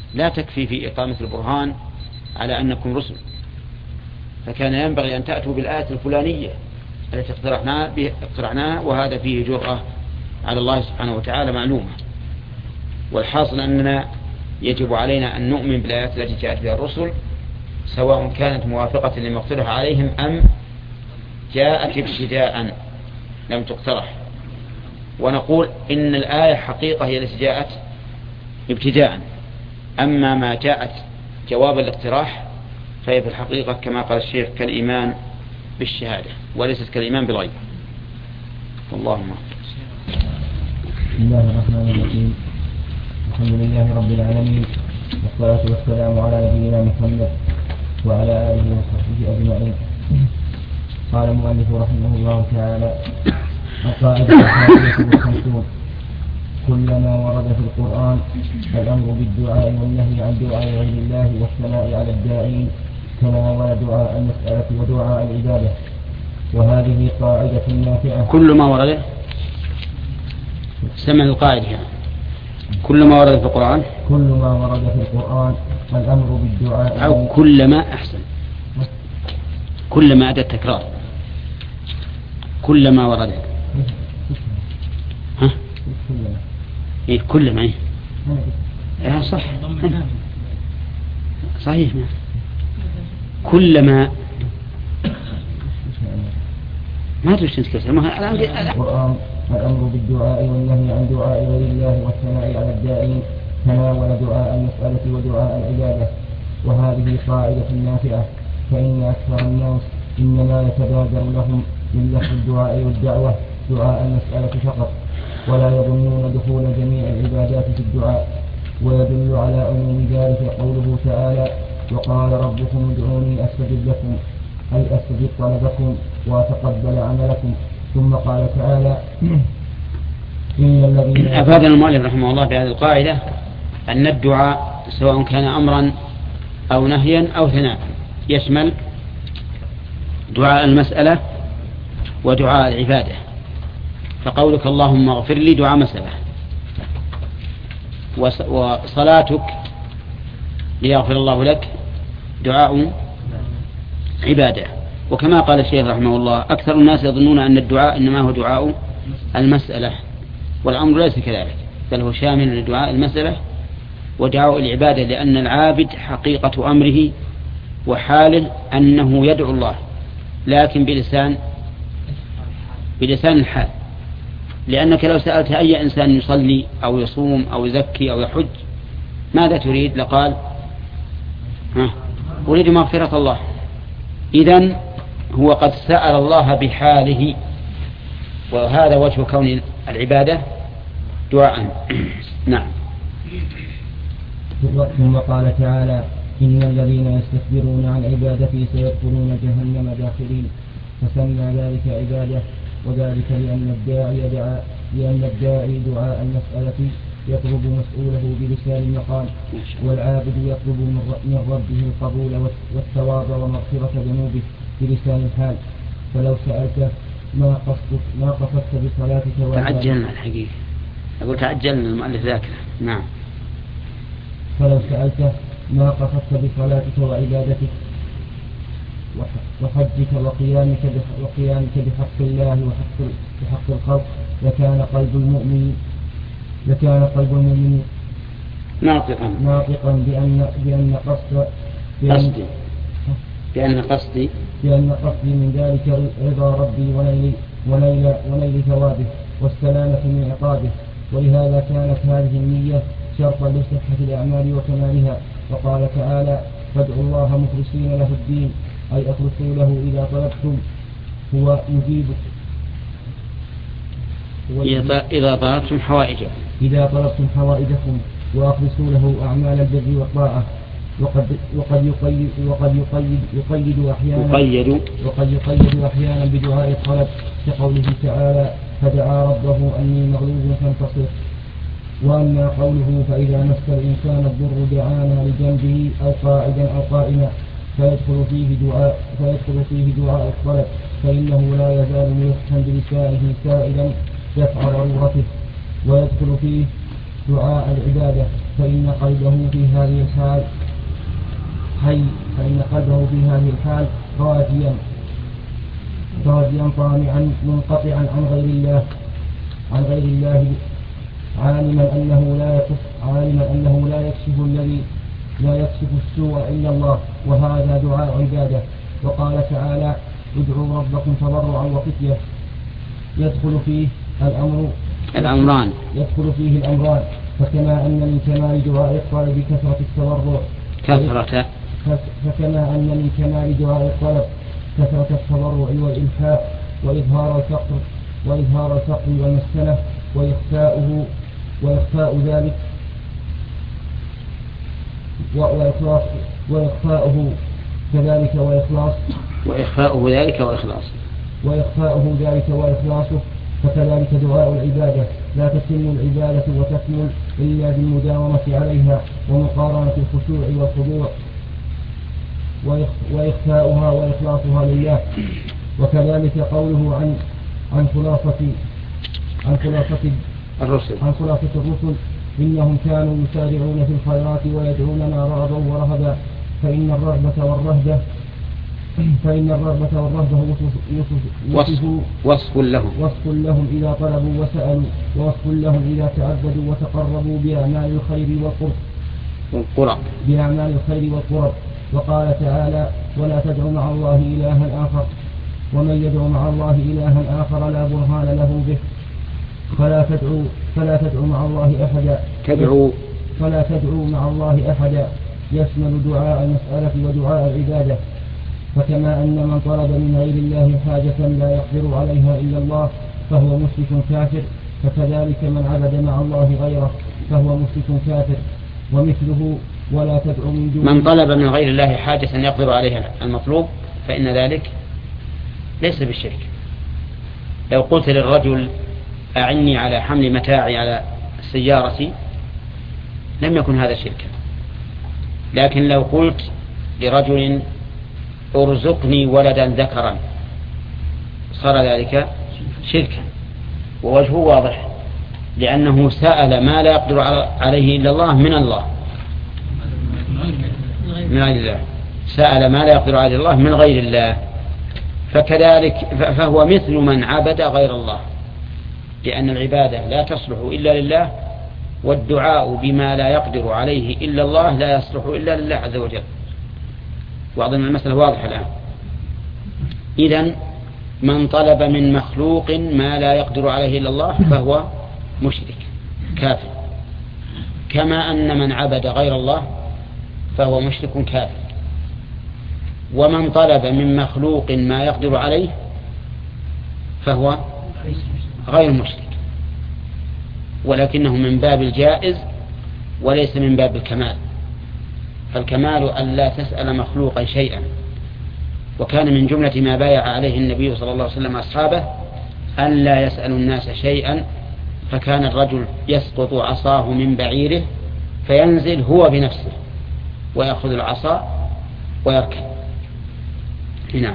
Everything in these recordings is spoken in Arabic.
لا تكفي في إقامة البرهان على أنكم رسل، فكان ينبغي أن تأتوا بالآية الفلانية التي اقترحناها، وهذا فيه جرأة على الله سبحانه وتعالى معلومة. والحاصل أننا يجب علينا أن نؤمن بالآيات التي جاءت بها الرسل، سواء كانت موافقة لما اقترح عليهم أم جاءت ابتداء لم تقترح. ونقول إن الآية حقيقة هي التي جاءت ابتداء، أما ما جاءت جواب الاقتراح فهي في الحقيقة كما قال الشيخ كالإيمان بالشهادة وليست كالإيمان بالغيب. اللهم بسم الله الرحمن الرحيم. الحمد لله رب العالمين، والصلاة والسلام على نبينا محمد وعلى آله وصحبه أجمعين. قال المؤلف رحمه الله تعالى: القاعدة 51: كلما ورد في القرآن الأمر بالدعاء والنهي عن دعاء غير الله والثناء على الداعين تناول دعاء المسألة ودعاء العبادة، وهذه قاعدة نافعة. كل ما ورد سمع القاعدة يعني. كل ما ورد في القرآن، كل ما ورد في القرآن الأمر بالدعاء، أو كلما أحسن، كلما أدى التكرار، كلما ورد. ها؟ إيه كلما إيه؟ إيه صح، صحيح. كلما ما تدري تنسكت القرآن الأمر بالدعاء والنهي عن دعاء غير الله والثناء على الداعين تناول دعاء المسألة ودعاء العبادة، وهذه قاعدة نافعة، فإن أكثر الناس إنما يتبادر لهم من لفظ الدعاء والدعوة دعاء المسألة فقط، ولا يظنون دخول جميع العبادات في الدعاء. ويدل على عموم ذلك قوله تعالى: وقال ربكم ادعوني أستجب لكم، أي أستجب طلبكم وأتقبل عملكم. ثم قال تعالى: إن الذين أفاد المؤلف رحمه الله بهذه القاعدة أن الدعاء سواء كان أمرا أو نهيا أو ثناء يشمل دعاء المسألة ودعاء العبادة. فقولك اللهم اغفر لي دعاء مسألة، وصلاتك ليغفر الله لك دعاء عبادة. وكما قال الشيخ رحمه الله: أكثر الناس يظنون أن الدعاء إنما هو دعاء المسألة، والأمر ليس كذلك، بل هو شامل لدعاء المسألة ودعاء العبادة، لأن العابد حقيقة أمره وحاله أنه يدعو الله، لكن بلسان الحال. لأنك لو سألت أي إنسان يصلي أو يصوم أو يزكي أو يحج ماذا تريد؟ لقال أريد مغفرة الله. إذن هو قد سأل الله بحاله، وهذا وجه كون العبادة دعاء. نعم. ثم قال تعالى: إن الذين يستكبرون عن عبادتي سيدخلون جهنم داخرين، فسمى ذلك عبادة، وذلك لأن الداعي دعاء المسألة يطلب مسؤوله بلسان المقام، والعابد يطلب من ربه القبول والثواب ومغفرة ذنوبه بلسان الحال. فلو سألته ما قصدت بصلاتك تعجلنا الحقيقة، أقول تعجلنا المؤلف ذاكرة. نعم. فلو سألته ما قصدت بصلاتك وعبادتك وحجك وقيامك بحق الله وحق الخلق لكان قلب المؤمن ناطقا بأن قصدي من ذلك رضا ربي ونيل ثوابه والسلامة من عقابه. ولهذا كانت هذه النية شرطا لصحة الأعمال وكمالها. وقال تعالى: فادعوا الله مخلصين له الدين، أي أخلصوا له إذا طلبتم هو يجيبك، إذا طلبتم حوائجكم وأخلصوا له أعمال البر والطاعة. وقد يقيد أحيانا بدعاء الطلب، كقوله تعالى: فدعا ربه أني مغلوب فانتصر. وأما قوله: فإذا مس الإنسان الضر دعانا لجنبه أو قاعدا أو قائما، فيدخل فيه دعاء الطلب، فإنه لا يزال ملحا بلسانه سائلا دفع ضرورته. ويدخل فيه دعاء العبادة، فإن قلبه في هذه الحال حي، فإن قلبه في هذه الحال راجيا طامعا منقطعا عن غير الله عالما أنه لا يكشف السوء إلا الله، وهذا دعاء عبادة. وقال تعالى: ادعوا ربكم تضرعا وخفية. يدخل فيه الأمران، فكما أن من كمال دعاء الطلب كثرة التضرع، فكما أن من كمال دعاء الطلب كثرة التضرع والإلحاء وإظهار الفقر والمسكنة وإخفاء ذلك وإخفاؤه كذلك وإخلاصه فكذلك دعاء العبادة لا تتم العبادة وتكمل إلا بالمداومة عليها ومقارنة الخشوع والخضوع وإخفاؤها وإخلاصها لله. وكذلك قوله عن خلاصة الرسل: إنهم كانوا يسارعون في الخيرات ويدعوننا رغبا ورهبا. فإن الرغبة والرهبة وصف لهم إذا طلبوا وسألوا، ووصف لهم إذا تعبدوا وتقربوا بأعمال الخير والقرب. وقال تعالى: ولا تدعوا مع الله إلها آخر، ومن يدعو مع الله إلها آخر لا برهان له به فلا تدعوا مع الله أحدا يشمل دعاء المسألة ودعاء العبادة. فكما أن من طلب من غير الله حاجة لا يقدر عليها إلا الله فهو مشرك كافر، فكذلك من عبد مع الله غيره فهو مشرك كافر. ومثله: ولا تدعو من دون من طلب من غير الله حاجة يقدر عليها المطلوب فإن ذلك ليس بالشرك. لو قلت للرجل: أعني على حمل متاعي على سيارتي، لم يكن هذا شركا. لكن لو قلت لرجل: ارزقني ولدا ذكرا، صار ذلك شركا، ووجهه واضح، لأنه سأل ما لا يقدر عليه إلا الله من غير الله، سأل ما لا يقدر عليه الله من غير الله. فكذلك فهو مثل من عبد غير الله، لأن العبادة لا تصلح إلا لله، والدعاء بما لا يقدر عليه إلا الله لا يصلح إلا لله عز وجل. وأظن المسألة واضحة الآن. إذن من طلب من مخلوق ما لا يقدر عليه إلا الله فهو مشرك كافر، كما أن من عبد غير الله فهو مشرك كافر. ومن طلب من مخلوق ما يقدر عليه فهو غير مشرك، ولكنه من باب الجائز وليس من باب الكمال. فالكمال أن لا تسأل مخلوقا شيئا، وكان من جملة ما بايع عليه النبي صلى الله عليه وسلم أصحابه أن لا يسأل الناس شيئا، فكان الرجل يسقط عصاه من بعيره فينزل هو بنفسه ويأخذ العصا ويركب. نعم.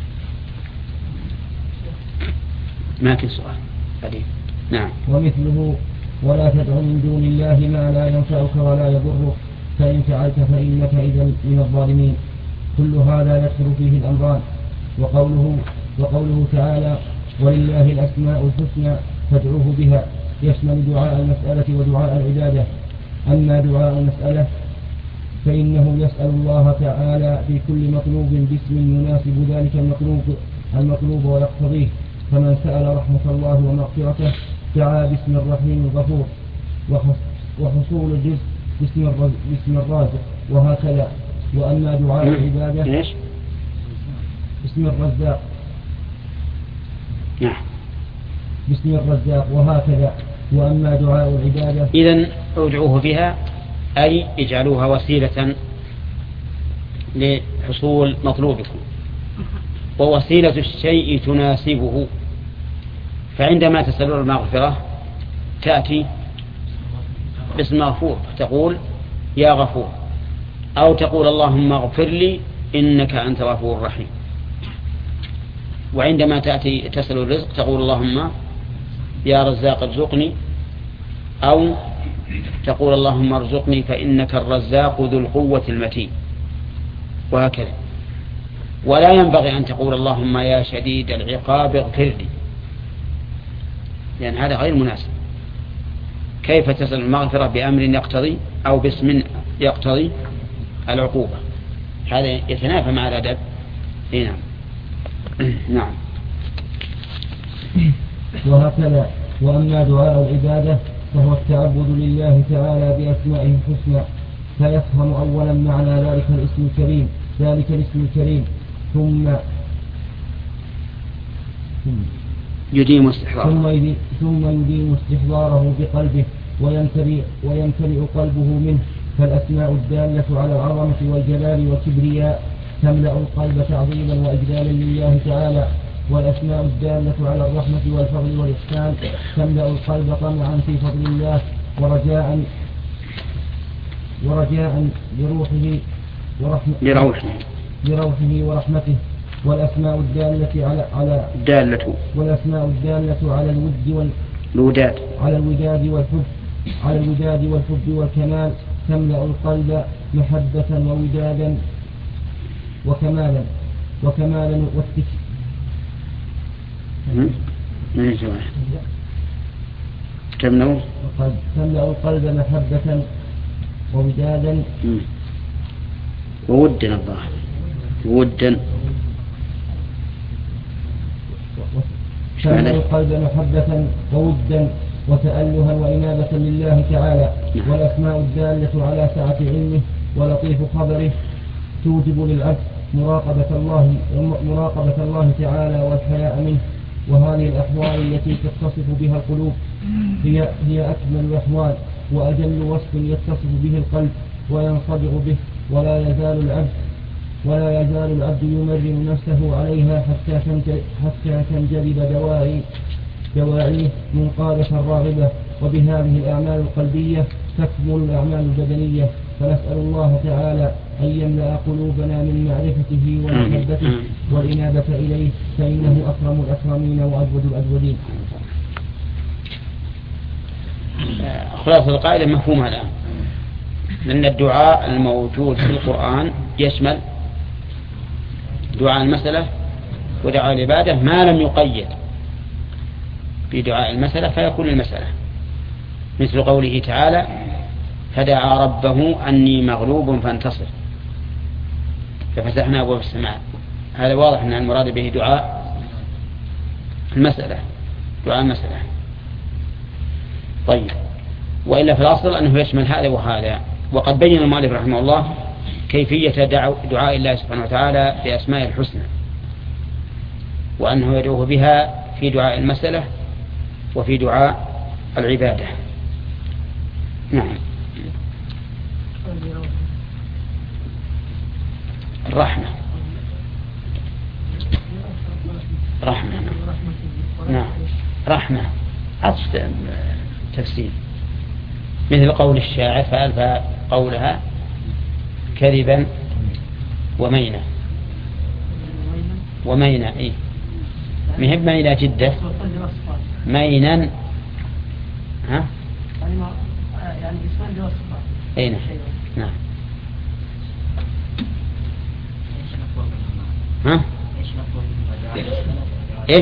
ما في سؤال قديم. نعم. ومثله: ولا تدع من دون الله ما لا ينفعك ولا يضرك، فإن فعلت فإنك إذا من الظالمين. كل هذا يدخل فيه الأمران. وقوله تعالى: ولله الأسماء الحسنى فادعوه بها، يشمل دعاء المسألة ودعاء العبادة. أما دعاء المسألة فإنه يسأل الله تعالى في كل مطلوب باسم يناسب ذلك المطلوب ويقتضيه. فمن سأل رحمة الله ومغفرته دعا باسم الرحيم الغفور، وحصول الرزق باسم الرازق، وهكذا. وأما دعاء العبادة باسم الرزاق، باسم الرزاق، وهكذا. وأما دعاء العبادة إذن ادعوه بها أي اجعلوها وسيلة لحصول مطلوبكم، ووسيلة الشيء تناسبه. فعندما تسألون المغفرة تأتي باسم غفور، تقول يا غفور، أو تقول اللهم اغفر لي إنك أنت غفور رحيم. وعندما تأتي تسأل الرزق تقول اللهم يا رزاق ارزقني، أو تقول اللهم ارزقني فإنك الرزاق ذو القوة المتين، وهكذا. ولا ينبغي أن تقول اللهم يا شديد العقاب اغفر لي، لأن هذا غير مناسب. كيف تصل المغفرة بأمر يقتضي أو باسم يقتضي العقوبة؟ هذا يتنافى مع الأدب. نعم. نعم. وهكذا. وأما دعاء العبادة فهو التعبد لله تعالى بأسمائه الحسنى، فيفهم أولا معنى ذلك الاسم الكريم ثم يديم استحضاره بقلبه ويمتلئ قلبه منه. فالأسماء الدالة على العظمة والجلال والكبرياء تملأ القلب تعظيما وإجلالا لله تعالى، والأسماء الدالة على الرحمة والفضل والإحسان تملأ القلب طمعا في فضل الله ورجاء لروحه ورحمته. والأسماء الدالة على الوداد والحب والكمال تملأ القلب محبة وودادا وكمالا تملأ القلب محبة وودادا وودا الظاهر ودا تملأ القلب محبة وودا وتألها وإنابة لله تعالى. والأسماء الدالة على سعة علمه ولطيف خبره توجب للعبد مراقبة الله تعالى والحياء منه. وهذه الأحوال التي تتصف بها القلوب هي أكمل الأحوال وأجل وصف يتصف به القلب وينصبغ به، ولا يزال العبد يمرن نفسه عليها حتى تنجلب دواعيه منقادة راغبة. وبهذه الأعمال القلبية تكمل الأعمال البدنية. فنسأل الله تعالى أن يملأ قلوبنا من معرفته ومحبته والإنابة إليه، فإنه أكرم الأكرمين وأجود الأجودين. خلاصة القاعدة مفهومها الآن، لأن الدعاء الموجود في القرآن يشمل دعاء المسألة ودعاء العبادة ما لم يقيد بدعاء المسألة فيكون المسألة، مثل قوله تعالى فدعا ربه أني مغلوب فانتصر ففتحنا أبواب السماء. هذا واضح أن المراد به دعاء المسألة. طيب، وإلا في الأصل أنه يشمل هذا وهذا. وقد بين المؤلف رحمه الله كيفية دعاء الله سبحانه وتعالى بأسماء الحسنى، وأنه يدعوه بها في دعاء المسألة وفي دعاء العبادة. نعم. الرحمة نعم رحمة عطف تفسير، مثل قول الشاعر فألفى قولها كذبا ومينا إيه مهب مينا جدا مينا ها يعني اسمان بوصفة اين نعم ها ايش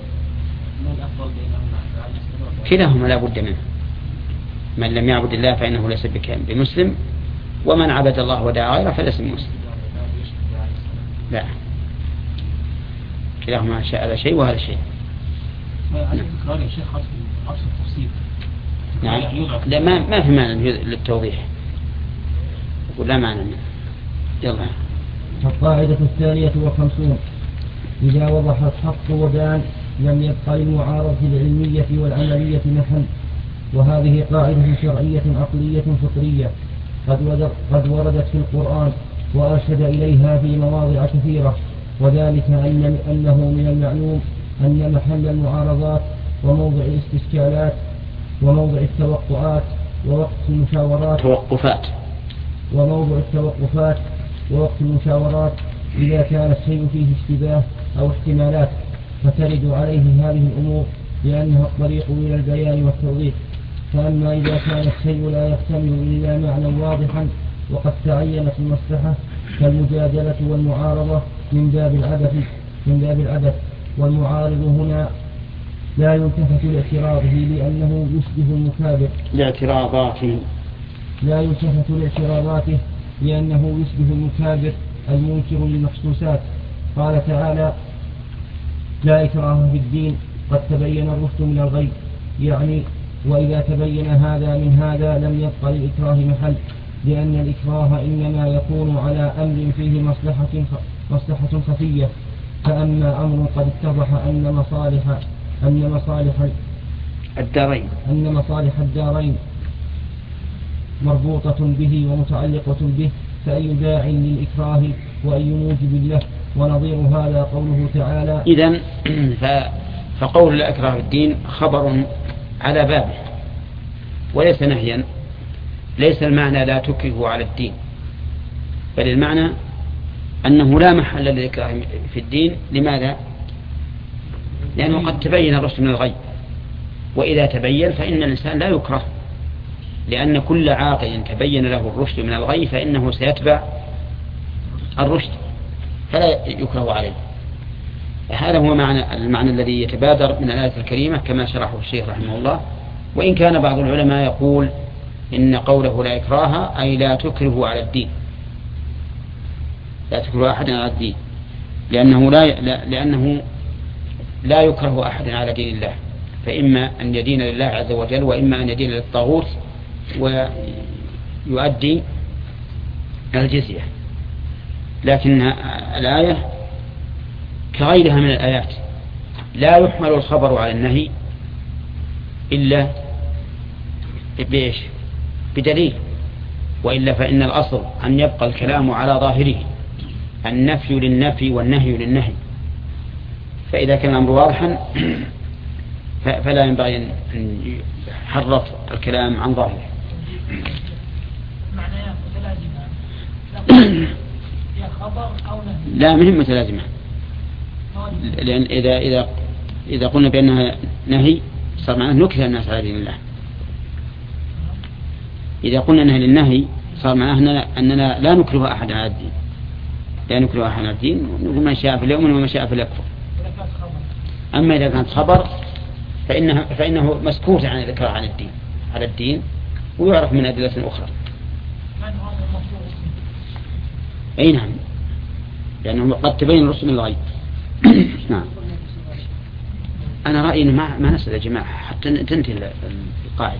كلاهما لا بد منه. من لم يعبد الله فإنه ليس بمسلم، ومن عبد الله ودعا غيره فليس بمسلم. لا، كلاهما هذا شيء وهذا شيء. نعم. لا ما في معنى للتوضيح، يقول لا معنى منه. يلا. القاعدة 52: إذا وضح الحق وبان لم يبق للمعارضة العلمية والعملية محل. وهذه قاعدة شرعية عقلية فطرية قد وردت في القرآن وأرشد إليها في مواضع كثيرة، وذلك أنه من المعلوم أن محل المعارضات وموضع الاستشكالات وموضع التوقعات ووقت المشاورات وموضع التوقفات ووقت المشاورات إذا كان الشيء فيه اشتباه أو احتمالات، فترد عليه هذه الأمور لأنها الطريق إلى البيان والتوضيح. فأما إذا كان الشيء لا يحتمل إلا معنى واضحا وقد تعينت المصلحة كالمجادلة والمعارضة من باب العبث والمعارض هنا لا يلتفت لاعتراضه لأنه يشبه المكابر لا يلتفت لاعتراضاته لأنه يشبه المكابر المنكر للمحسوسات. قال تعالى: لا إكراه في الدين قد تبين الرشد من الغي، يعني وإذا تبين هذا من هذا لم يبق للإكراه محل، لأن الإكراه إنما يكون على أمر فيه مصلحة خفية. فأما أمر قد اتضح أن مصالح الدارين مربوطة به ومتعلقة به فأي داع للإكراه وأي موجب له. ونظير هذا قوله تعالى: إذن فقول لا إكراه في الدين خبر على بابه وليس نهيا. ليس المعنى لا تكره على الدين، بل المعنى أنه لا محل للإكراه في الدين. لماذا؟ لأنه قد تبين الرشد من الغي، وإذا تبين فإن الإنسان لا يكره، لأن كل عاقل تبين له الرشد من الغي فإنه سيتبع الرشد فلا يكره عليه. هذا هو المعنى الذي يتبادر من الآية الكريمة كما شرحه الشيخ رحمه الله. وإن كان بعض العلماء يقول إن قوله لا إكراه أي لا تكره على الدين، لا تكره أحد على الدين، لأنه لا يكره أحد على دين الله، فإما أن يدين لله عز وجل وإما أن يدين للطاغوت ويؤدي الجزية. لكن الآية كغيرها من الآيات لا يحمل الخبر على النهي إلا بدليل، وإلا فإن الأصل أن يبقى الكلام على ظاهره، النفي للنفي والنهي للنهي. فإذا كان الأمر واضحا فلا ينبغي أن يحرف الكلام عن ظاهره. لا مهم متلازمة، لأن إذا قلنا بأنها نهي صار معناه نكره الناس على دين الله. إذا قلنا أنها للنهي صار معناه أننا لا نكره أحد على الدين، لا نكره أحد على الدين، ونقول من شاء فليؤمن ومن شاء فليكفر. أما إذا كانت خبر فإنه مسكوت عن الإكراه على الدين ويعرف من أدلة أخرى. أي نعم، لأنه قد تبين الرسل من الغيب. نعم. أنا رأيي ما نسأل يا جماعة حتى تنتهي القاعدة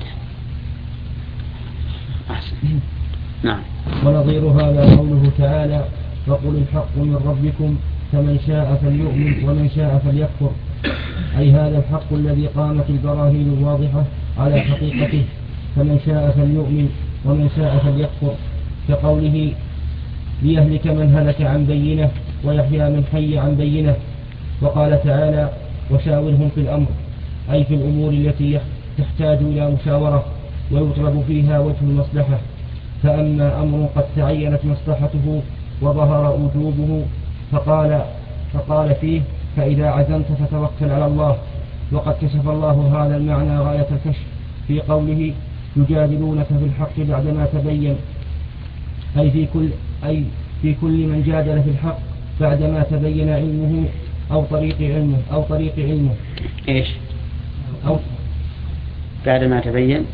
أحسن. نعم. ونظير هذا قوله تعالى: وقل الحق من ربكم فمن شاء فليؤمن ومن شاء فليكفر، أي هذا الحق الذي قامت البراهين الواضحة على حقيقته، فمن شاء فليؤمن ومن شاء فليكفر، كقوله: ليهلك من هلك عن بينه ويحيى من حي عن بينه. وقال تعالى: وشاورهم في الأمر، أي في الأمور التي تحتاج إلى مشاورة ويطلب فيها وجه المصلحة. فأما أمر قد تعينت مصلحته وظهر وجوبه فقال فيه: فإذا عزمت فتوكل على الله. وقد كشف الله هذا المعنى غاية الكشف في قوله: يجادلونك في الحق بعدما تبين، أي في كل من جادل في الحق بعدما تبين علمه أو طريق علمه. إيش؟ أو بعدما تبين،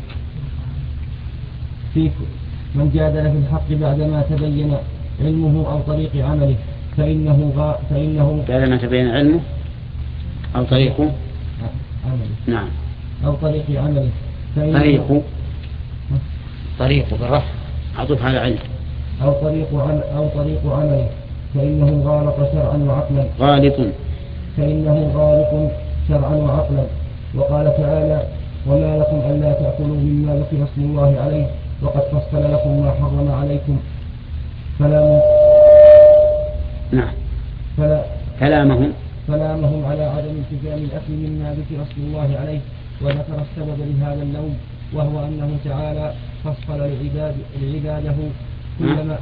في من جادل في الحق بعدما تبين علمه أو طريق عمله، فإنه بعدما تبين علمه أو طريق عمله. نعم. أو طريق عمله. طريق بالرفع عطف على علم. أو طريق عمله، فإنه غالط شرعا وعقلا. فإنه غالط شرعا وعقلا. وقال تعالى: وما لكم ألا تأكلوا مما ذكر اسم الله عليه وقد فصل لكم ما حرم عليكم. فلامهم على عدم التزام الأكل مما ذكر اسم الله عليه، وذكر السبب لهذا اللوم، وهو أنه تعالى فصل لعباده كلما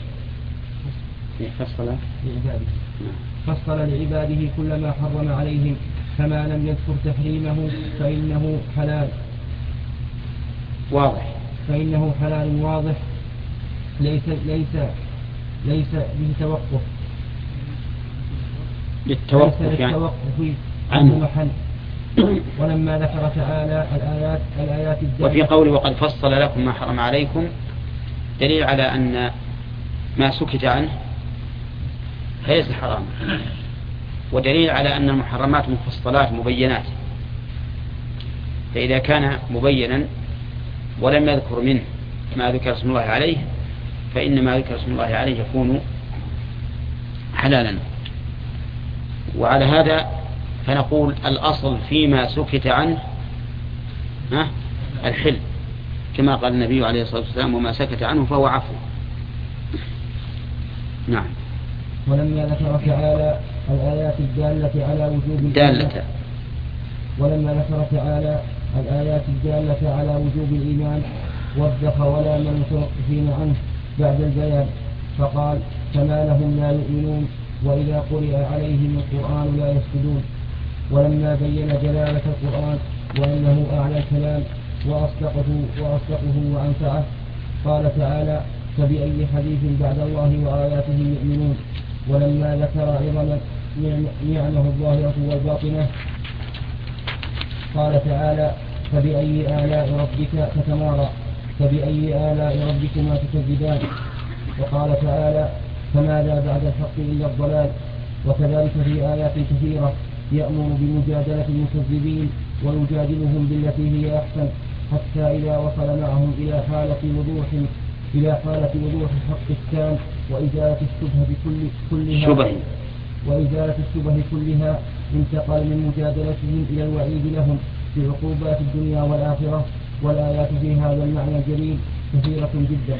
فصل لعباده كلما حرم عليهم، فما لم يذكر تحريمه فإنه حلال. واضح، فإنه حلال واضح ليس به توقف، للتوقف يعني عنه محل. ولما ذكر تعالى الآيات الدالة، وفي قوله وقد فصل لكم ما حرم عليكم دليل على أن ما سكت عنه ليس حرام، ودليل على أن المحرمات مفصلات مبينات. فإذا كان مبينا ولم يذكر منه ما ذكر اسم الله عليه فإن ما ذكر اسم الله عليه يكون حلالا. وعلى هذا فنقول الأصل فيما سكت عنه الحل، كما قال النبي عليه الصلاة والسلام وما سكت عنه فهو عفو. نعم. ولما ذكر تعالى الآيات الدالة على وجوب ولما ذكر تعالى الآيات الدالة على وجوب الإيمان وضح ولا من المتوقفين عنه بعد البيان، فقال فما لهم لا يؤمنون وإذا قرئ عليهم القرآن لا يسجدون. ولما بين جلالة القرآن وأنه أعلى الكلام وأصدقه وأنفعه قال تعالى فبأي حديث بعد الله وآياته يؤمنون. ولما ذكر عظم نعمه الظاهرة والباطنة قال تعالى فبأي آلاء ربك تتمارى فبأي آلاء ربكما تكذبان. وقال تعالى فماذا بعد الحق إلا الضلال. وكذلك في آيات كثيرة يأمر بمجادلة المكذبين ويجادلهم بالتي هي أحسن حتى إذا وصل معهم إلى حالة وضوح الحق التام وإزالة الشبه كلها انتقل من مجادلتهم إلى الوعيد لهم في عقوبات الدنيا والآخرة. والآيات في هذا المعنى الجليل كثيرة جدا.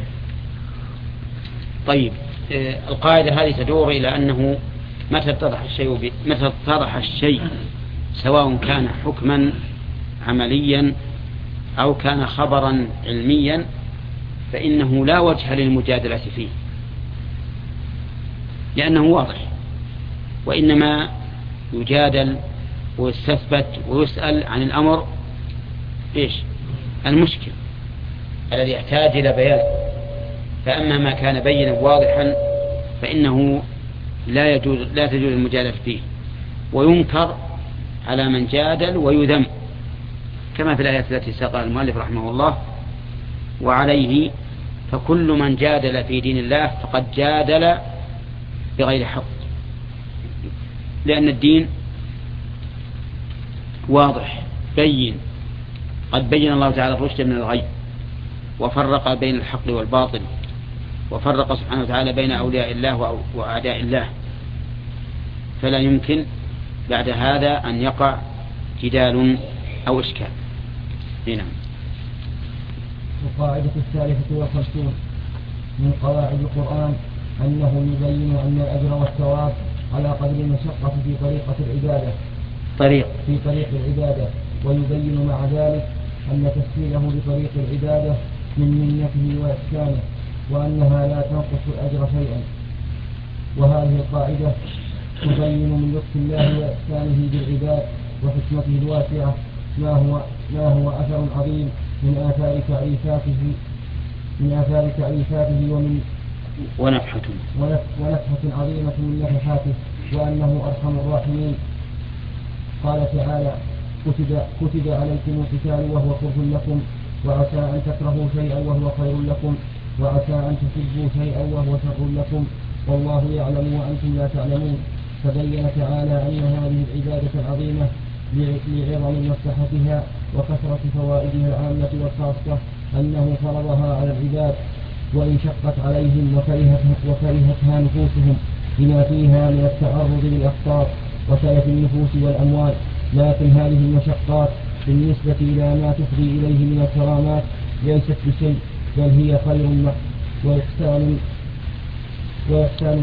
طيب، القاعدة هذه تدور إلى أنه متى اتضح الشيء سواء كان حكما عمليا أو كان خبرا علميا فإنه لا وجه للمجادلة فيه لأنه واضح، وإنما يجادل ويستثبت ويسأل عن الأمر المشكل الذي يحتاج إلى بيان. فأما ما كان بينا واضحا فإنه لا تجوز المجادلة فيه، وينكر على من جادل ويذم كما في الآيات التي ساقها المؤلف رحمه الله. وعليه فكل من جادل في دين الله فقد جادل بغير حق، لأن الدين واضح بين، قد بين الله تعالى الرشد من الغي وفرق بين الحق والباطل، وفرق سبحانه وتعالى بين أولياء الله وأعداء الله، فلا يمكن بعد هذا أن يقع جدال أو إشكال. هنا القاعدة 53 من قواعد القرآن أنه يبين أن الأجر والثواب على قدر المشقة في طريق العبادة، ويبين مع ذلك أن تسهيله لطريق العبادة من منته وإحسانه، وأنها لا تنقص الأجر شيئا. وهذه القاعدة تبين من لطف الله وإحسانه بالعباد وحكمته الواسعة ما هو أثر عظيم من آثار تعريفاته ونفحة عظيمة من نفحاته، وأنه أرحم الراحمين. قال تعالى كتب عليكم القتال وهو كره لكم وعسى أن تكرهوا شيئا وهو خير لكم وعسى أن تحبوا شيئا وهو شر لكم والله يعلم وأنتم لا تعلمون. فبين تعالى أن هذه العبادة العظيمة لعظم مصلحتها وكثرة فوائدها العامة والخاصة أنه فرضها على العباد، وإن شقت عليهم وكرهتها نفوسهم بما فيها من التعرض للأخطار وتلف النفوس والأموال. لكن هذه المشقات بالنسبة إلى ما تفضي إليه من الكرامات ليست بشيء، بل هي خير وإحسان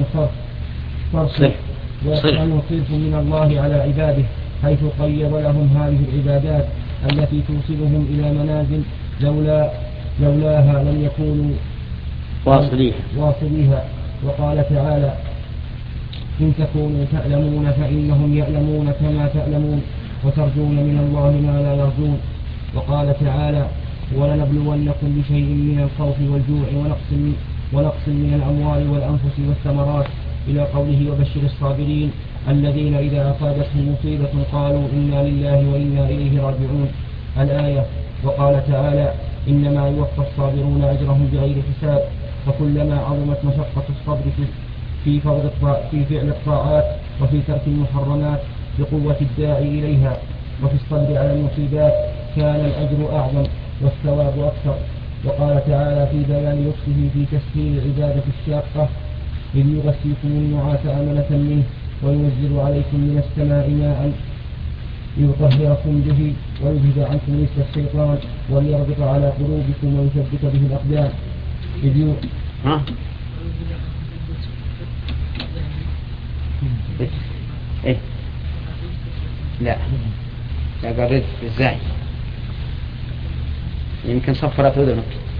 صرف من الله على عباده، حيث قيض لهم هذه العبادات التي توصلهم إلى منازل لولاها لم يكونوا واصليها. وقال تعالى إن تكونوا تعلمون فإنهم يعلمون كما تعلمون وترجون من الله ما لا يرجون. وقال تعالى ولنبلونكم بشيء من الخوف والجوع ونقص من الأموال والأنفس والثمرات إلى قوله وبشر الصابرين الذين إذا أصابتهم مصيبة قالوا إنا لله وإنا إليه راجعون. الآية. وقال تعالى إنما يوفى الصابرون أجرهم بغير حساب. فكلما عظمت مشقة الصبر في فعل الطاعات وفي ترك المحرمات بقوة الداعي إليها وفي الصبر على المصيبات كان الأجر أعظم والثواب أكثر. وقال تعالى في بيان لطفه في تسهيل العبادة الشاقة إذ يغشيكم النعاس أمنة منه وينزل عليكم من السماء ماء ليطهركم به ويذهب عنكم رجس الشيطان وليربط على قلوبكم ويثبت به الأقدام. إيه؟ لا قررت ازاي يمكن صفرت أذنك.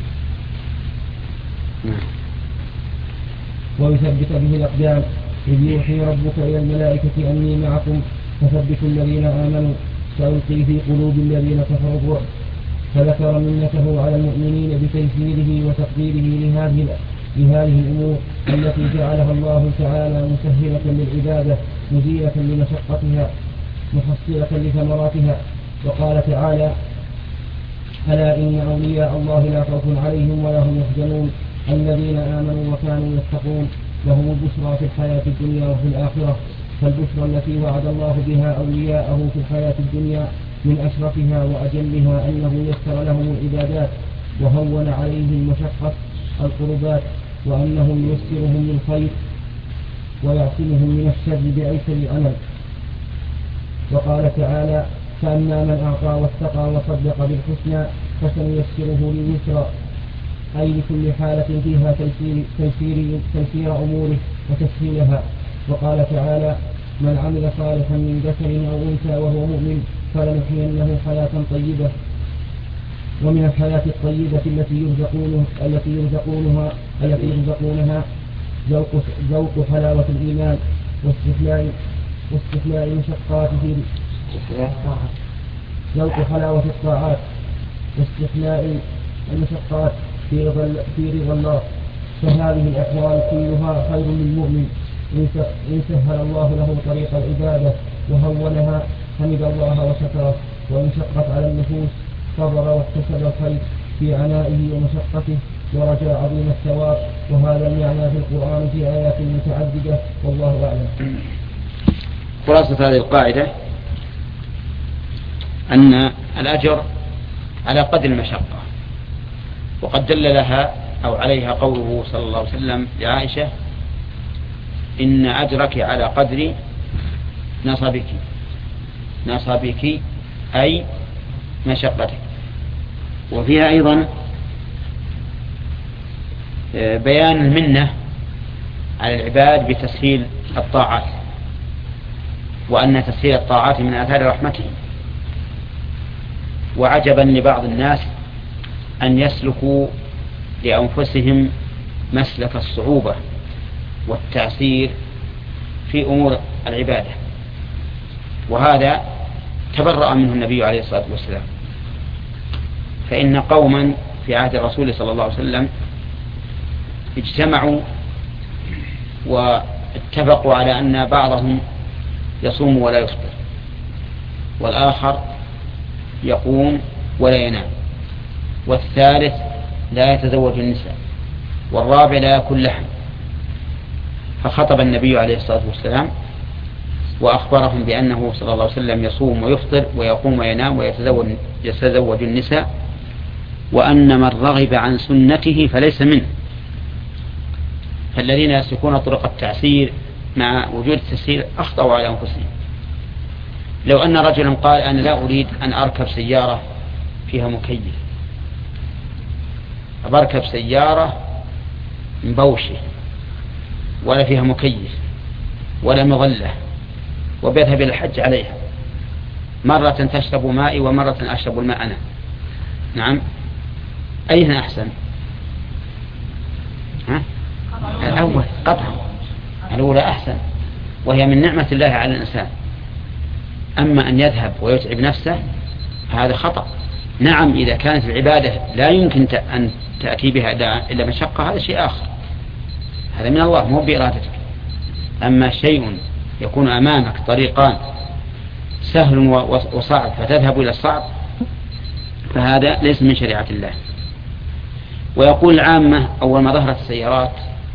ويثبت به الأقدام إذ يوحي ربك إلى الملائكة أني معكم فثبتوا الذين آمنوا سألقي في قلوب الذين كفروا الرعب. فذكر منته على المؤمنين بتيسيره وتقديره لهذه الأمور التي جعلها الله تعالى مسهلة للعبادة مزيلة لمشقتها محصلة لثمراتها. وقال تعالى ألا إن أولياء الله لا خوف عليهم ولا هم يحزنون الذين آمنوا وكانوا يتقون لهم البشرى في الحياة الدنيا وفي الآخرة. فالبشرى التي وعد الله بها أولياءه في الحياة الدنيا من أشرفها وأجلها أنه يسر لهم العبادات وهون عليهم مشقة القربات وأنه ييسرهم للخير ويعصمهم من الشر بأيسر الأمل. وقال تعالى فأما من أعطى واتقى وصدق بالحسنى فسنيسره لليسرى أي لكل حالة فيها تيسير أموره وتسهيلها. وقال تعالى من عمل صالحا من ذكر أو أنثى وهو مؤمن فلنحيينه حياة طيبة. ومن الحياة الطيبة التي يرزقونها ذوق حلاوة الإيمان واستحلاء المشقات ذوق حلاوة الطاعات واستحلاء المشقات في رضا الله. فهذه الأحوال كلها خير للمؤمن إن سهل الله له طريق العبادة وهونها حمد الله وشكره، وإن شقت على النفوس صبر واكتسب الخير في عنائه ومشقته ورجاء عظيم الثواب. وهذا المعنى في القرآن في آيات متعددة والله أعلم. خلاصة هذه القاعدة أن الأجر على قدر المشقة، وقد دل لها أو عليها قوله صلى الله عليه وسلم لعائشة إن أجرك على قدر نصبك أي مشقتك. وفيها أيضا بيان المنة على العباد بتسهيل الطاعات، وأن تسهيل الطاعات من آثار رحمته. وعجبا لبعض الناس أن يسلكوا لأنفسهم مسلك الصعوبة والتعسير في أمور العبادة، وهذا تبرأ منه النبي عليه الصلاة والسلام. فإن قوما في عهد الرسول صلى الله عليه وسلم اجتمعوا واتفقوا على أن بعضهم يصوم ولا يفطر، والآخر يقوم ولا ينام، والثالث لا يتزوج النساء، والرابع لا يأكل لحم. فخطب النبي عليه الصلاة والسلام وأخبرهم بأنه صلى الله عليه وسلم يصوم ويفطر ويقوم وينام ويتزوج النساء، وأن من رغب عن سنته فليس منه. فالذين يسلكون طرق التعسير مع وجود التسهيل أخطأوا على أنفسهم. لو أن رجلا قال أنا لا أريد أن أركب سيارة فيها مكيف، أركب سيارة مبوشة ولا فيها مكيف ولا مظلة وبيذهب إلى الحج عليها، مرة تشرب مائي ومرة أشرب الماء أنا، نعم، أيها أحسن؟ الأول قطعا، الأولى أحسن، وهي من نعمة الله على الإنسان. أما أن يذهب ويتعب نفسه هذا خطأ، نعم إذا كانت العبادة لا يمكن أن تأتي بها إلا مشقة هذا شيء آخر، هذا من الله مو بإرادتك. أما شيء يكون أمامك طريقان سهل وصعب فتذهب إلى الصعب فهذا ليس من شريعة الله. ويقول العامة أول ما ظهرت السيارات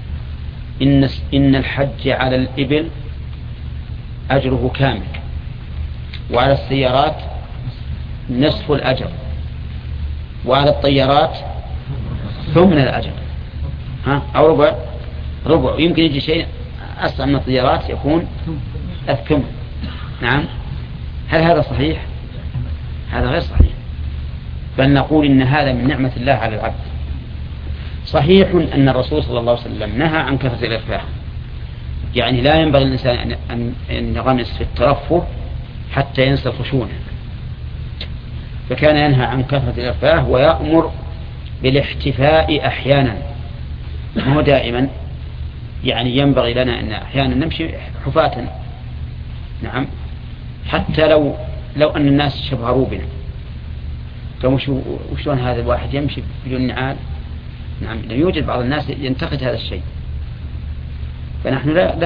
إن الحج على الإبل أجره كامل، وعلى السيارات نصف الأجر، وعلى الطيارات ثمن الأجر، أو ربع. يمكن يجي شيء أسرع من الطيارات يكون الثمن. نعم، هل هذا صحيح؟ هذا غير صحيح، بل نقول إن هذا من نعمة الله على العبد. صحيح أن الرسول صلى الله عليه وسلم نهى عن كثرة الإرفاه، يعني لا ينبغي الإنسان أن ينغمس في الترفه حتى ينسى الخشونة، فكان ينهى عن كثرة الإرفاه ويأمر بالاحتفاء أحيانا، مو دائما. يعني ينبغي لنا أن أحيانا نمشي حفاة، نعم، حتى لو أن الناس شبهروا بنا، وشلون هذا الواحد يمشي بدون نعال؟ نعم، يوجد بعض الناس ينتقد هذا الشيء، فنحن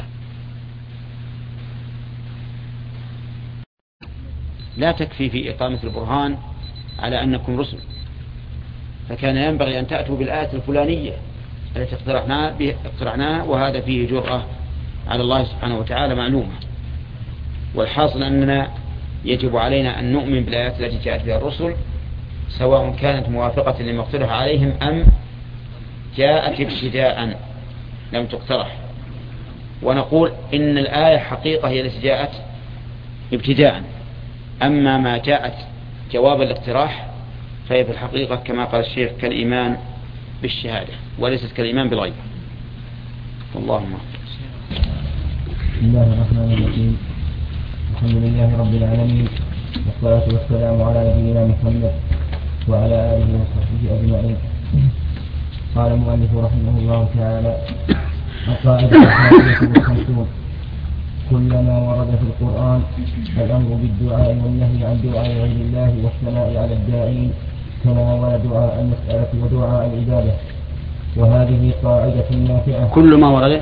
لا تكفي في إقامة البرهان على أنكم رسل، فكان ينبغي أن تأتوا بالآية الفلانية التي اقترعناها، وهذا فيه جرأة على الله سبحانه وتعالى معلومة. والحاصل أننا يجب علينا أن نؤمن بالآيات التي جاءت بها الرسل سواء كانت موافقة لما اقترح عليهم أم جاءت ابتداء لم تقترح. ونقول إن الآية حقيقة هي التي جاءت ابتداء، أما ما جاءت جواب الاقتراح فهي في الحقيقة كما قال الشيخ كالإيمان بالشهادة وليست كالإيمان بالغيب. اللهم بسم الله الرحمن الرحيم. الحمد لله رب العالمين، والصلاة والسلام على نبينا محمد وعلى آله وصحبه أجمعين. قال المؤلف رحمه الله تعالى: القاعدة 51: كلما ورد في القرآن الأمر بالدعاء والنهي عن دعاء غير الله والثناء على الداعين تناول دعاء المسألة ودعاء العبادة، وهذه قاعدة نافعة. كل ما ورد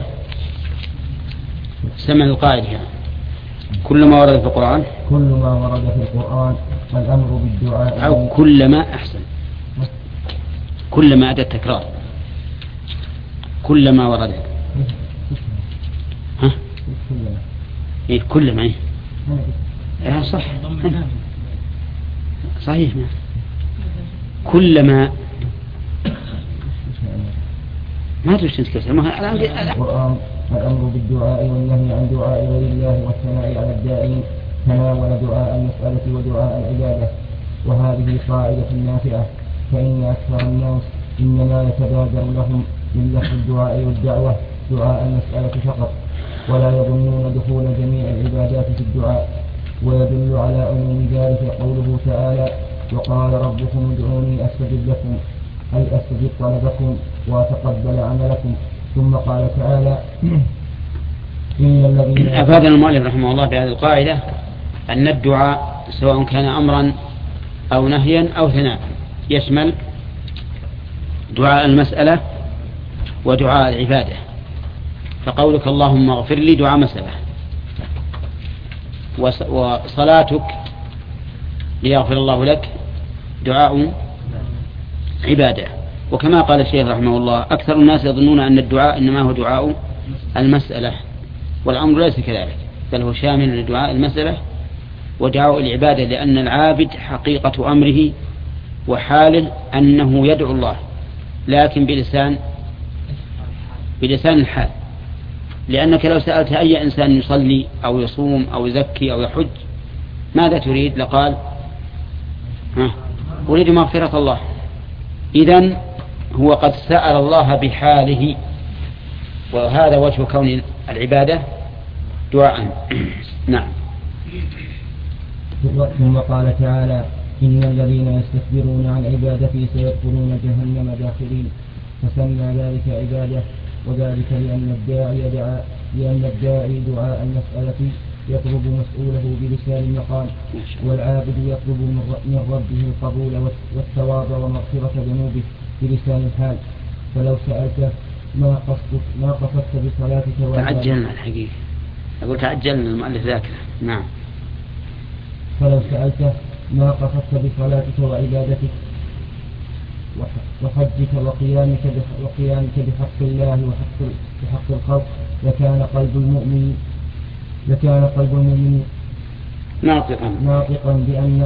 سمع القاعدة يعني. كل ما ورد في القرآن، كل ما ورد في القرآن الأمر بالدعاء، أو كلما أحسن، كلما أدى التكرار، كلما ورد. ها؟ إيه كلما إيه؟ صح صحيح. كلما ما تدري تنسكت القرآن الأمر بالدعاء والنهي عن دعاء غير الله والثناء على الداعين تناول دعاء المسألة ودعاء العبادة، وهذه قاعدة نافعة، فإن أكثر الناس إنما يتبادر لهم من لفظ الدعاء والدعوة دعاء المسألة فقط، ولا يظنون دخول جميع العبادات في الدعاء. ويدل على عموم ذلك قوله تعالى: وقال ربكم ادعوني أستجب لكم، أي أستجب طلبكم وأتقبل عملكم. ثم قال تعالى: إن الذين أفادنا المؤلف رحمه الله بهذه القاعدة أن الدعاء سواء كان أمرا أو نهيا أو ثناء يشمل دعاء المسألة ودعاء العبادة. فقولك اللهم اغفر لي دعاء مسألة، وصلاتك ليغفر الله لك دعاء عبادة. وكما قال الشيخ رحمه الله: أكثر الناس يظنون أن الدعاء إنما هو دعاء المسألة، والأمر ليس كذلك، بل هو شامل لدعاء المسألة ودعاء العبادة، لأن العابد حقيقة أمره وحاله أنه يدعو الله، لكن بلسان الحال. لأنك لو سألت أي إنسان يصلي أو يصوم أو يزكي أو يحج ماذا تريد؟ لقال أريد مغفرة الله. إذن هو قد سأل الله بحاله، وهذا وجه كون العبادة دعاء. نعم. ثم قال تعالى: إن الذين يستكبرون عن عبادتي سيدخلون جهنم داخلين، فسمى ذلك عبادة، وذلك لأن الداعي دعاء المسألة يطلب مسؤوله بلسان المقام، والعابد يطلب من ربه القبول والثواب ومغفرة ذنوبه بلسان الحال. فلو سألته ما قصدت بصلاتك تعجلنا الحقيقة، أقول تعجلنا المؤلف ذاكرة. نعم. فلو سألته ما قصدت بصلاتك وعبادتك وحجك وقيامك بحق الله وحق الخلق لكان قلب المؤمن ناطقا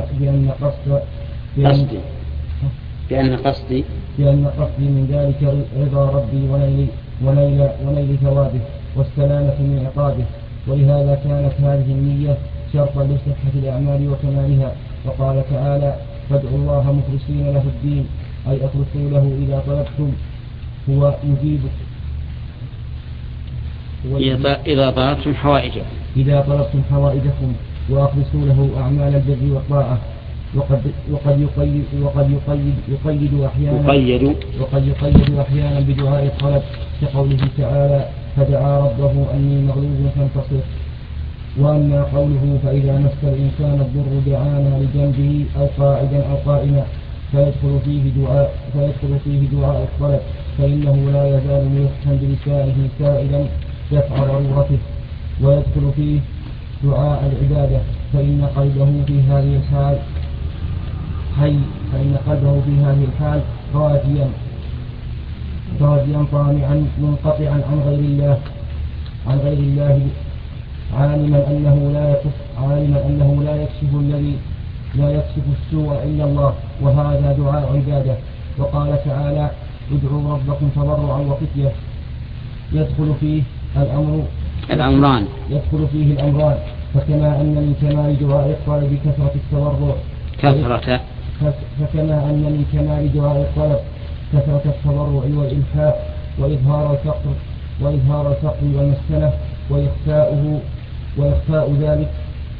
بأن قصدي من ذلك رضا ربي ونيل ثوابه والسلامة من عقابه. ولهذا كانت هذه النية شرطا لصحة الأعمال وكمالها. وقال تعالى: فادعوا الله مخلصين له الدين، أي اخلصوا له إذا طلبتم هو يجيبك. إذا طلبتم حوائجكم وأخلصوا له أعمال البر والطاعة. وقد يقيد أحيانا بدعاء الطلب كقوله تعالى: فدعا ربه أني مغلوب فانتصر. وأما قوله: فإذا مس الإنسان الضر دعانا لجنبه أو قاعدا أو قائما، فيدخل فيه دعاء الطلب، فإنه لا يزال ملحا بلسانه سائلا دفع ضرورته. ويدخل فيه دعاء العبادة، فإن قلبه في هذه الحال راجيا طامعا منقطعا عن غير الله عالما أنه لا يكشف السوء إلا الله، وهذا دعاء عبادة. وقال تعالى: ادعوا ربكم تضرعا وخفية. يدخل فيه الأمران، فكما أن من كمال دعاء الطلب كثرة التضرع والإلحاح وإظهار الفقر والمسكنة وإخفاء ذلك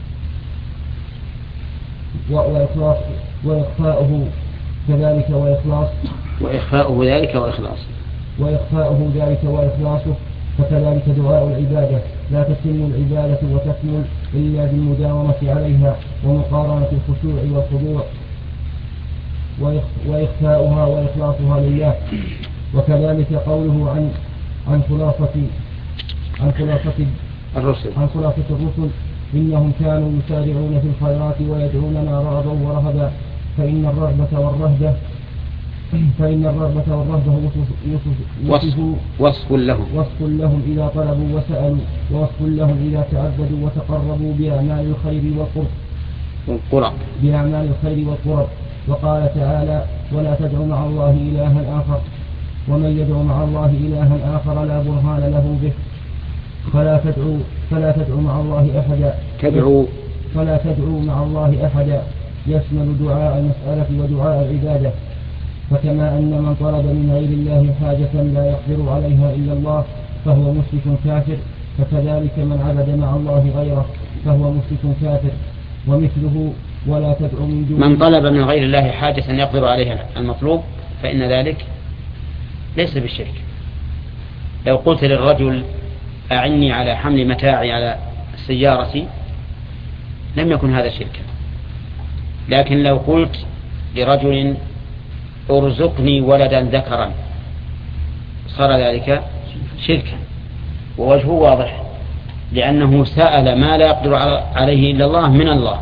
وإخفاؤه ذلك وإخلاصه. فكذلك دعاء العبادة لا تتم العبادة وتكمل إلا بالمداومة عليها ومقارنة الخشوع والخضوع وإخفاؤها وإخلاصها لله. وكذلك قوله عن خلاصة الرسل: إنهم كانوا يسارعون في الخيرات ويدعوننا رغبا ورهبا. فإن الرغبة والرهبة وصف لهم إذا طلبوا وسألوا، ووصف لهم إذا تعبدوا وتقربوا بأعمال الخير والقرب. وقال تعالى: ولا تدعوا مع الله إلها آخر، ومن يدعو مع الله إلها آخر لا برهان له به فلا تدعوا مع الله أحدا يشمل دعاء المسألة ودعاء العبادة. فكما أن من طلب من غير الله حاجة لا يقدر عليها إلا الله فهو مشرك كافر، فكذلك من عبد مع الله غيره فهو مشرك كافر. ومثله: ولا تدعو من طلب من غير الله حاجة يقدر عليها المطلوب فإن ذلك ليس بالشرك. لو قلت للرجل: أعني على حمل متاعي على سيارتي، لم يكن هذا شركا. لكن لو قلت لرجل: ارزقني ولدا ذكرا، صار ذلك شركا. ووجهه واضح، لأنه سأل ما لا يقدر عليه إلا الله من الله،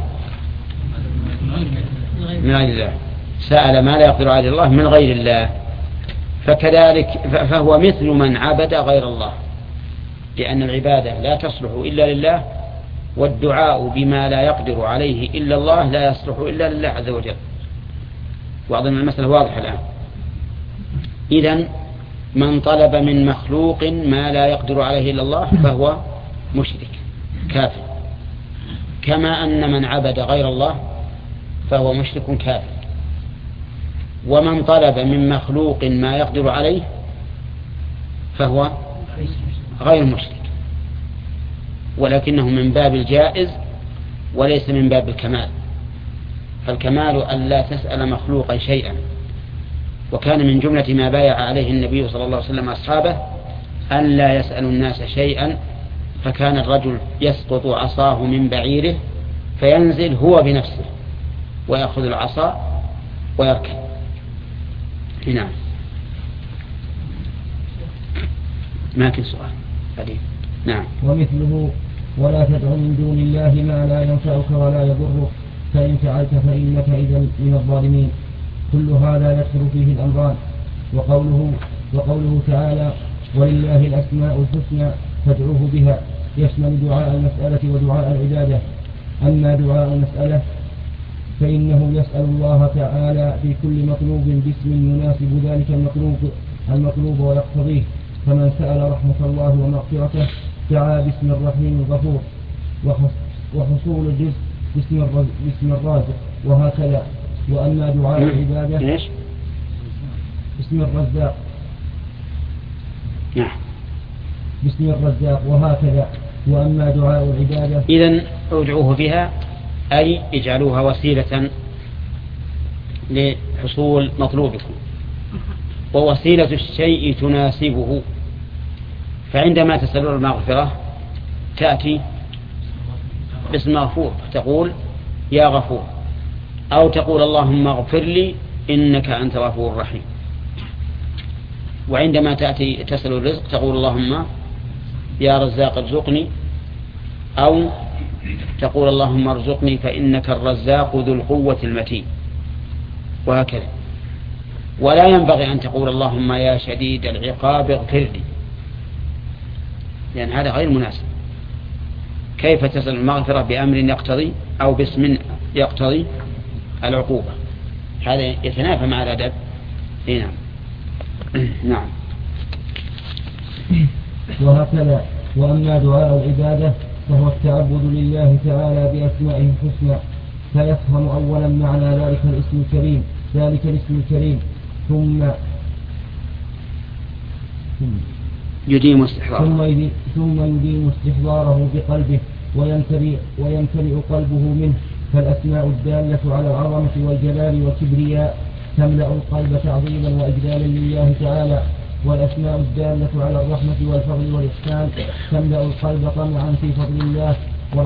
من غير الله. سأل ما لا يقدر عليه الله من غير الله. فكذلك فهو مثل من عبد غير الله، لأن العبادة لا تصلح إلا لله، والدعاء بما لا يقدر عليه إلا الله لا يصلح إلا لله عز وجل. وأظن المسألة واضحة الآن. إذن من طلب من مخلوق ما لا يقدر عليه إلا الله فهو مشرك كافر، كما أن من عبد غير الله فهو مشرك كافر. ومن طلب من مخلوق ما يقدر عليه فهو غير مشرك، ولكنه من باب الجائز وليس من باب الكمال. فالكمال أن لا تسأل مخلوقا شيئا. وكان من جملة ما بايع عليه النبي صلى الله عليه وسلم أصحابه أن لا يسأل الناس شيئا فكان الرجل يسقط عصاه من بعيره فينزل هو بنفسه ويأخذ العصا ويركب. نعم. ما في سؤال حديث. نعم. ومثله ولا تدع من دون الله ما لا ينفعك ولا يضرك فإن فعلت فإنك إذا من الظالمين. كل هذا يدخل فيه الأمران. وقوله تعالى ولله الأسماء الحسنى فادعوه بها يشمل دعاء المسألة ودعاء العبادة. أما دعاء المسألة فإنه يسأل الله تعالى في كل مطلوب باسم يناسب ذلك المطلوب ويقتضيه. فمن سأل رحمة الله ومغفرته دعا باسم الرحيم الغفور وحصول الرزق باسم الرازق وهكذا. وأما دعاء العبادة باسم الرزاق باسم الرزاق وهكذا. وأما دعاء العبادة إذن ادعوه بها أي اجعلوها وسيلة لحصول مطلوبكم ووسيلة الشيء تناسبه. فعندما تسألون المغفرة تأتي باسم غفور تقول يا غفور، أو تقول اللهم اغفر لي إنك أنت الغفور الرحيم. وعندما تأتي تسأل الرزق تقول اللهم يا رزاق ارزقني، أو تقول اللهم ارزقني فإنك الرزاق ذو القوة المتين، وهكذا. ولا ينبغي أن تقول اللهم يا شديد العقاب اغفر لي، لأن هذا غير مناسب. كيف تصل المغفرة بأمر يقتضي أو باسم يقتضي العقوبة؟ هذا يتنافى مع الأدب. نعم. نعم. وهكذا. وأما دعاء العبادة فهو التعبد لله تعالى بأسمائه الحسنى، فيفهم أولا معنى ذلك الاسم الكريم ثم يديم استحضاره بقلبه ويمتلئ قلبه منه. فالأسماء الدالة على العظمة والجلال والكبرياء تملأ القلب تعظيما وإجلالا لله تعالى، والأسماء الدالة على الرحمة والفضل والإحسان تملأ القلب طمعا في فضل الله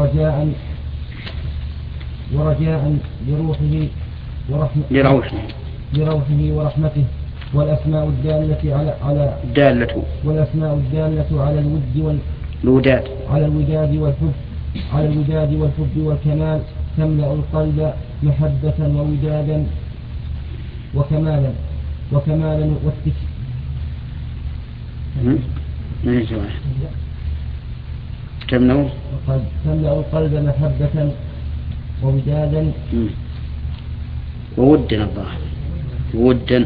ورجاء لروحه ورحمته. والأسماء الدالة على الوداد والحب والكمال تملأ القلب محبة وودادا وكمالا تملأ القلب محبة وودادا وودا الظاهر ودا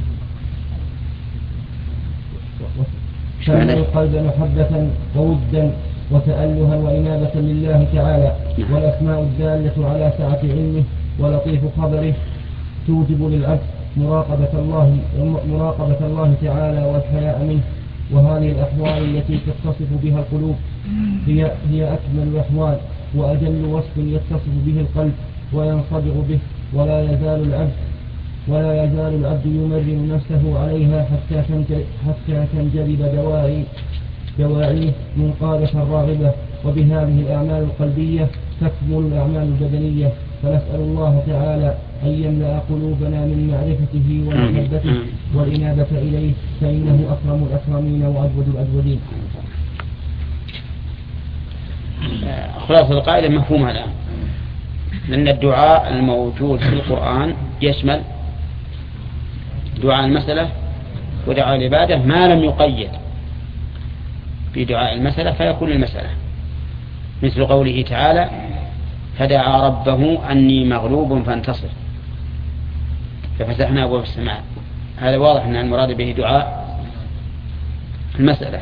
تملأ القلب محبة وودا وتألها وإنابة لله تعالى. والأسماء الدالة على سعة علمه ولطيف خبره توجب للعبد مراقبة الله تعالى والحياء منه. وهذه الأحوال التي تتصف بها القلوب هي أكمل الأحوال وأجل وصف يتصف به القلب وينصبغ به. ولا يزال العبد يمرن نفسه عليها حتى تنجلب دواعيه منقادة راغبة. وبهذه الأعمال القلبية تكمل الأعمال البدنية. فنسأل الله تعالى أن يملأ قلوبنا من معرفته ومحبته والإنابة إليه، فإنه أكرم الأكرمين وأجود الأجودين. خلاصة القاعدة مفهومها الآن، لأن الدعاء الموجود في القرآن يشمل دعاء المسألة ودعاء العبادة ما لم يقيد في دعاء المسألة فيكون المسألة، مثل قوله تعالى فدعا ربه أني مغلوب فانتصر ففتحنا أبواب السماء. هذا واضح أن المراد به دعاء المسألة.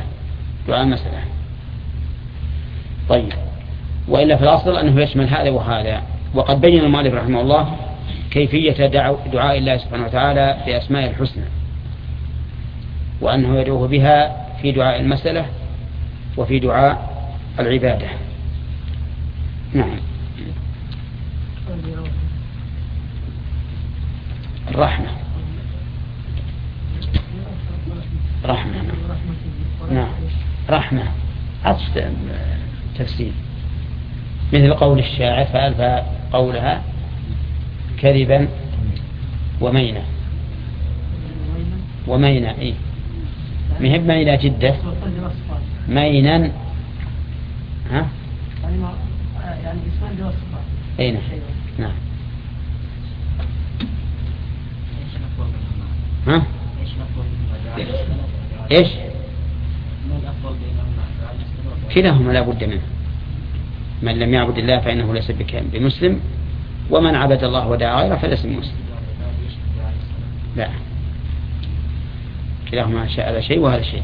طيب، وإلا في الأصل أنه يشمل هذا وهذا. وقد بين المؤلف رحمه الله كيفية دعاء الله سبحانه وتعالى بأسماء الحسنى، وأنه يدعوه بها في دعاء المسألة وفي دعاء العبادة. نعم. الرحمة نعم. رحمة عطف تفسير، مثل قول الشاعر فألف قولها كذبا ومينا. ومينا إيه مهب مينا جدة مينا ها يعني اسمان جواز صفات. أين نعم. ها إيش كلاهما لا بد منه. من لم يعبد الله فإنه ليس بمسلم، ومن عبد الله ودعا غيره فليس بمسلم. لا كلاهما هذا شيء وهذا شيء.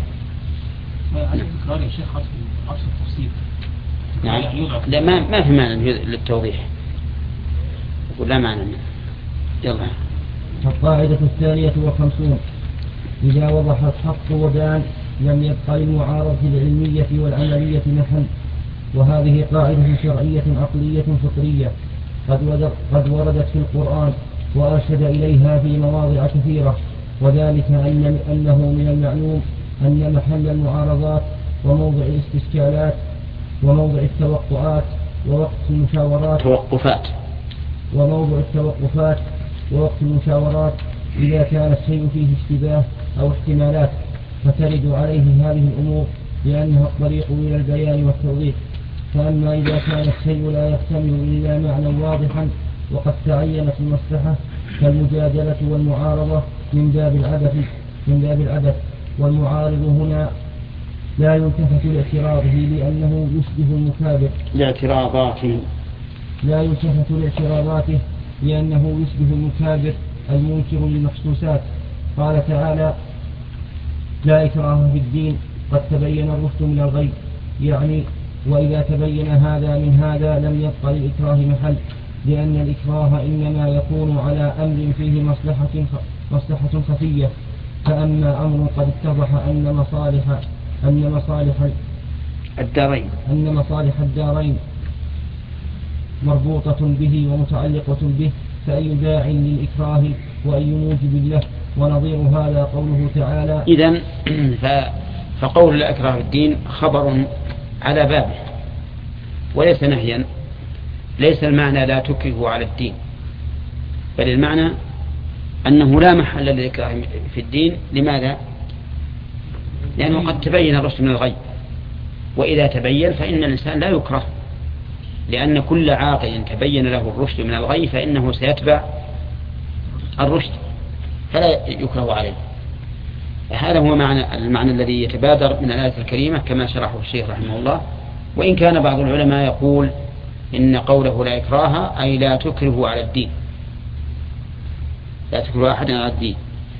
نعم لا ما في معنى للتوضيح، يقول لا معنى منه. يلا. القاعدة 52 إذا وضح الحق وبان لم يبق للمعارضة العلمية والعملية محل، وهذه قاعدة شرعية عقلية فطرية قد وردت في القرآن وأرشد إليها في مواضع كثيرة، وذلك أنه من المعلوم أن محل المعارضات وموضع الاستشكالات وموضع التوقعات ووقت المشاورات وموضع التوقفات ووقت المشاورات إذا كان الشيء فيه اشتباه أو احتمالات فترد عليه هذه الأمور لأنها الطريق إلى البيان والتوضيح. فأما إذا كان الشيء لا يحتمل إلا معنى واضحا وقد تعينت المصلحة كالمجادلة والمعارضة من باب العبث والمعارض هنا لا يلتفت لاعتراضه لأنه يشبه المكابر لا يلتفت لاعتراضاته لأنه يشبه المكابر المنكر للمحسوسات. قال تعالى: لا إكراه في الدين قد تبين الرشد من الغي، يعني وإذا تبين هذا من هذا لم يبق للإكراه محل، لأن الإكراه إنما يكون على أمر فيه مصلحة خفية. فأما أمر قد اتضح أن مصالح الدارين مربوطة به ومتعلقة به فأي داع للإكراه وأي موجب له. ونظير هذا قوله تعالى: إذن فقول لا إكراه في الدين خبر على بابه وليس نهيا. ليس المعنى لا تكره على الدين، بل المعنى أنه لا محل للإكراه في الدين. لماذا؟ لأنه قد تبين الرشد من الغي، وإذا تبين فإن الإنسان لا يكره، لأن كل عاقل تبين له الرشد من الغي فإنه سيتبع الرشد فلا يكره عليه. هذا هو المعنى الذي يتبادر من الآية الكريمة كما شرحه الشيخ رحمه الله. وإن كان بعض العلماء يقول إن قوله لا إكراه أي لا تكره على الدين، لا تكره أحد على الدين،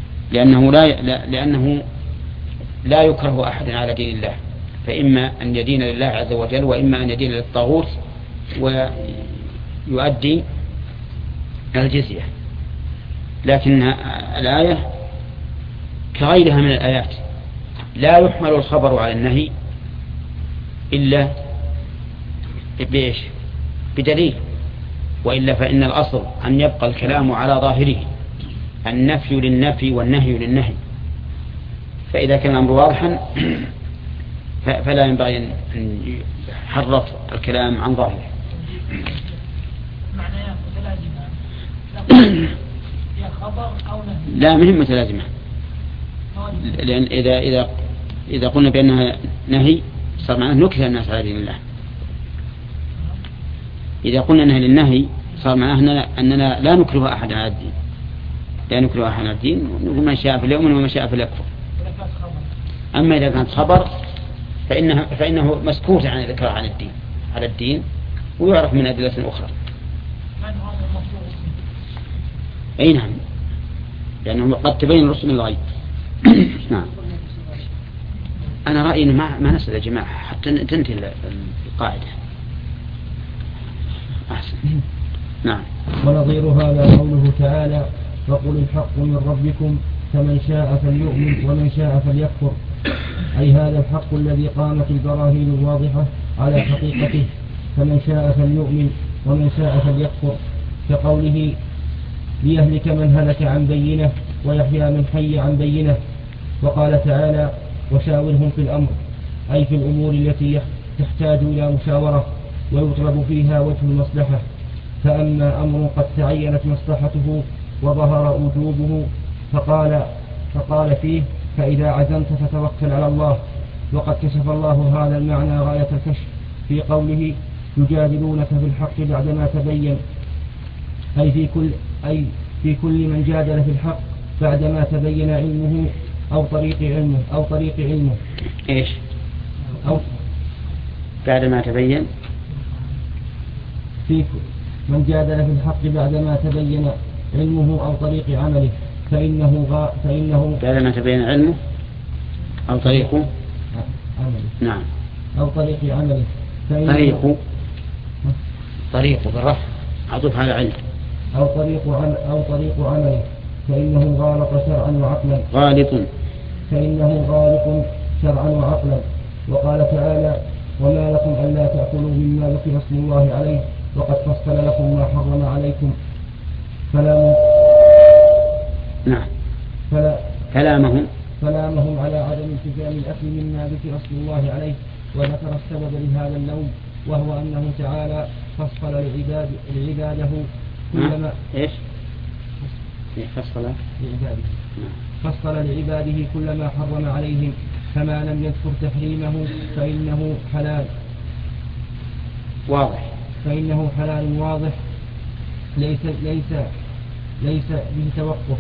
لأنه لا يكره أحد على دين الله، فإما أن يدين لله عز وجل وإما أن يدين للطاغوت ويؤدي الجزية. لكن الآية كغيرها من الآيات لا يحمل الخبر على النهي إلا بدليل، وإلا فإن الأصل أن يبقى الكلام على ظاهره، النفي للنفي والنهي للنهي. فإذا كان الأمر واضحا فلا ينبغي أن يحرف الكلام عن ظاهره. لا مهم متلازمة، لأن إذا قلنا بأنها نهي صار معناه نكره الناس على دين الله. إذا قلنا أنها للنهي صار معناه أننا لا نكره أحد على الدين، لا نكره أحد على الدين، نقول من شاء فليؤمن ومن شاء فليكفر. أما إذا كانت خبر فإنه مسكوت عن الإكراه على الدين ويعرف من أدلة أخرى. أي نعم، لأنه قد تبين الرشد من الغي. نعم. أنا رأيي إنه ما نسأل يا جماعة حتى تنتهي القاعدة. أحسن. نعم. ونظير هذا قوله تعالى: وقل الحق من ربكم فمن شاء فليؤمن ومن شاء فليكفر، أي هذا الحق الذي قامت البراهين الواضحة على حقيقته، فمن شاء فليؤمن ومن شاء فليكفر، كقوله: ليهلك من هلك عن بينه ويحيى من حي عن بينه. وقال تعالى: وشاورهم في الأمر، أي في الأمور التي تحتاج إلى مشاورة ويطلب فيها وجه المصلحة. فأما أمر قد تعينت مصلحته وظهر وجوبه فقال فيه: فإذا عزمت فتوكل على الله. وقد كشف الله هذا المعنى غاية الكشف في قوله: يجادلونك في الحق بعدما تبين، أي في كل من جادل في الحق بعدما تبين علمه أو طريق علمه. إيش؟ بعدما تبين، في من جادل في الحق بعدما تبين علمه أو طريق عمله فإنه بعدما تبين علمه أو طريق عمله. نعم. أو طريق عمله. طريق بالرفع عطف على علم. أو طريق عمله فإنه غالط شرعا وعقلا. فإنه غالط شرعا وعقلا. وقال تعالى: وما لكم ألا تأكلوا مما ذكر اسم الله عليه وقد فصل لكم ما حرم عليكم. فلامهم على عدم التزام الأكل مما ذكر اسم الله عليه، وذكر السبب لهذا اللوم، وهو أنه تعالى فصل لعباده كلما فصل لعباده كل ما حرم عليهم، فما لم يذكر تحريمه فإنه حلال واضح ليس به توقف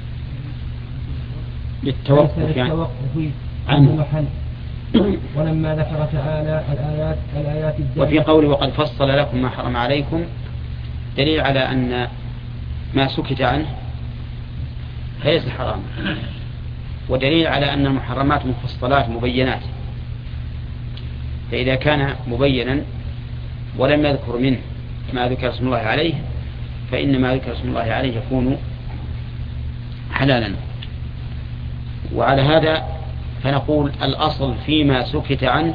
للتوقف عنه محل. ولما ذكر تعالى الآيات وفي قوله وقد فصل لكم ما حرم عليكم دليل على أن ما سكت عنه ليس حرام، ودليل على أن المحرمات مفصلات مبينات. فإذا كان مبينا ولم يذكر منه ما ذكر اسم الله عليه فإن ما ذكر اسم الله عليه يكون حلالا. وعلى هذا فنقول الأصل فيما سكت عنه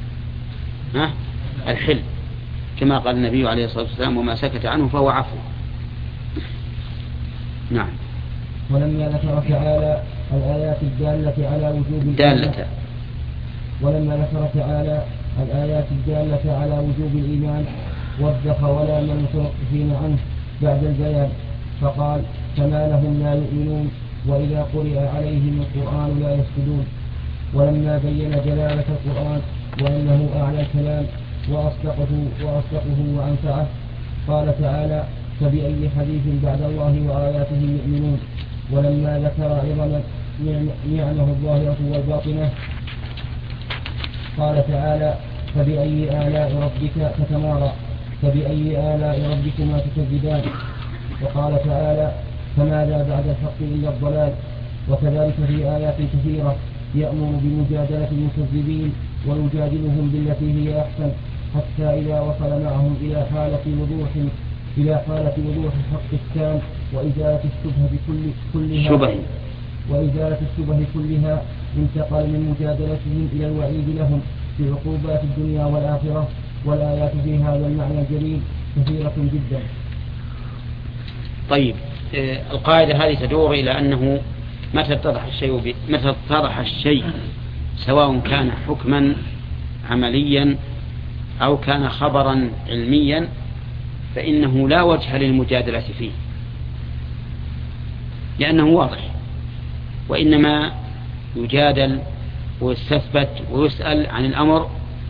الحل، كما قال النبي عليه الصلاة والسلام: وما سكت عنه فهو عفو. نعم. ولما ذكر تعالى الآيات الدالة على وجوب الإيمان وضح ولا من المتوقفين عنه بعد البيان، فقال: فما لهم لا يؤمنون وإذا قرئ عليهم القرآن لا يسجدون. ولما بين جلالة القرآن وأنه أعلى الكلام وأصدقه وأنفعه، قال تعالى: فبأي حديث بعد الله وآياته يؤمنون. ولما ذكر عظم نعمه الظاهرة والباطنة، قال تعالى: فبأي آلاء ربك تتمارى، فبأي آلاء ربكما تكذبان. وقال تعالى: فماذا بعد الحق إلا الضلال. وكذلك في آيات كثيرة يأمر بمجادلة المكذبين ويجادلهم بالتي هي أحسن، حتى إذا وصل معهم إلى حالة وضوح الحق التام وإزالة الشبه كلها انتقل من مجادلتهم إلى الوعيد لهم بعقوبات الدنيا والآخرة. والآيات في هذا المعنى الجليل كثيرة جدا. طيب، القاعدة هذه تدور إلى أنه متى اتضح الشيء سواء كان حكما عمليا أو كان خبرا علميا فإنه لا وجه للمجادلة فيه، لأنه واضح، وإنما يجادل ويستثبت ويسأل عن الأمر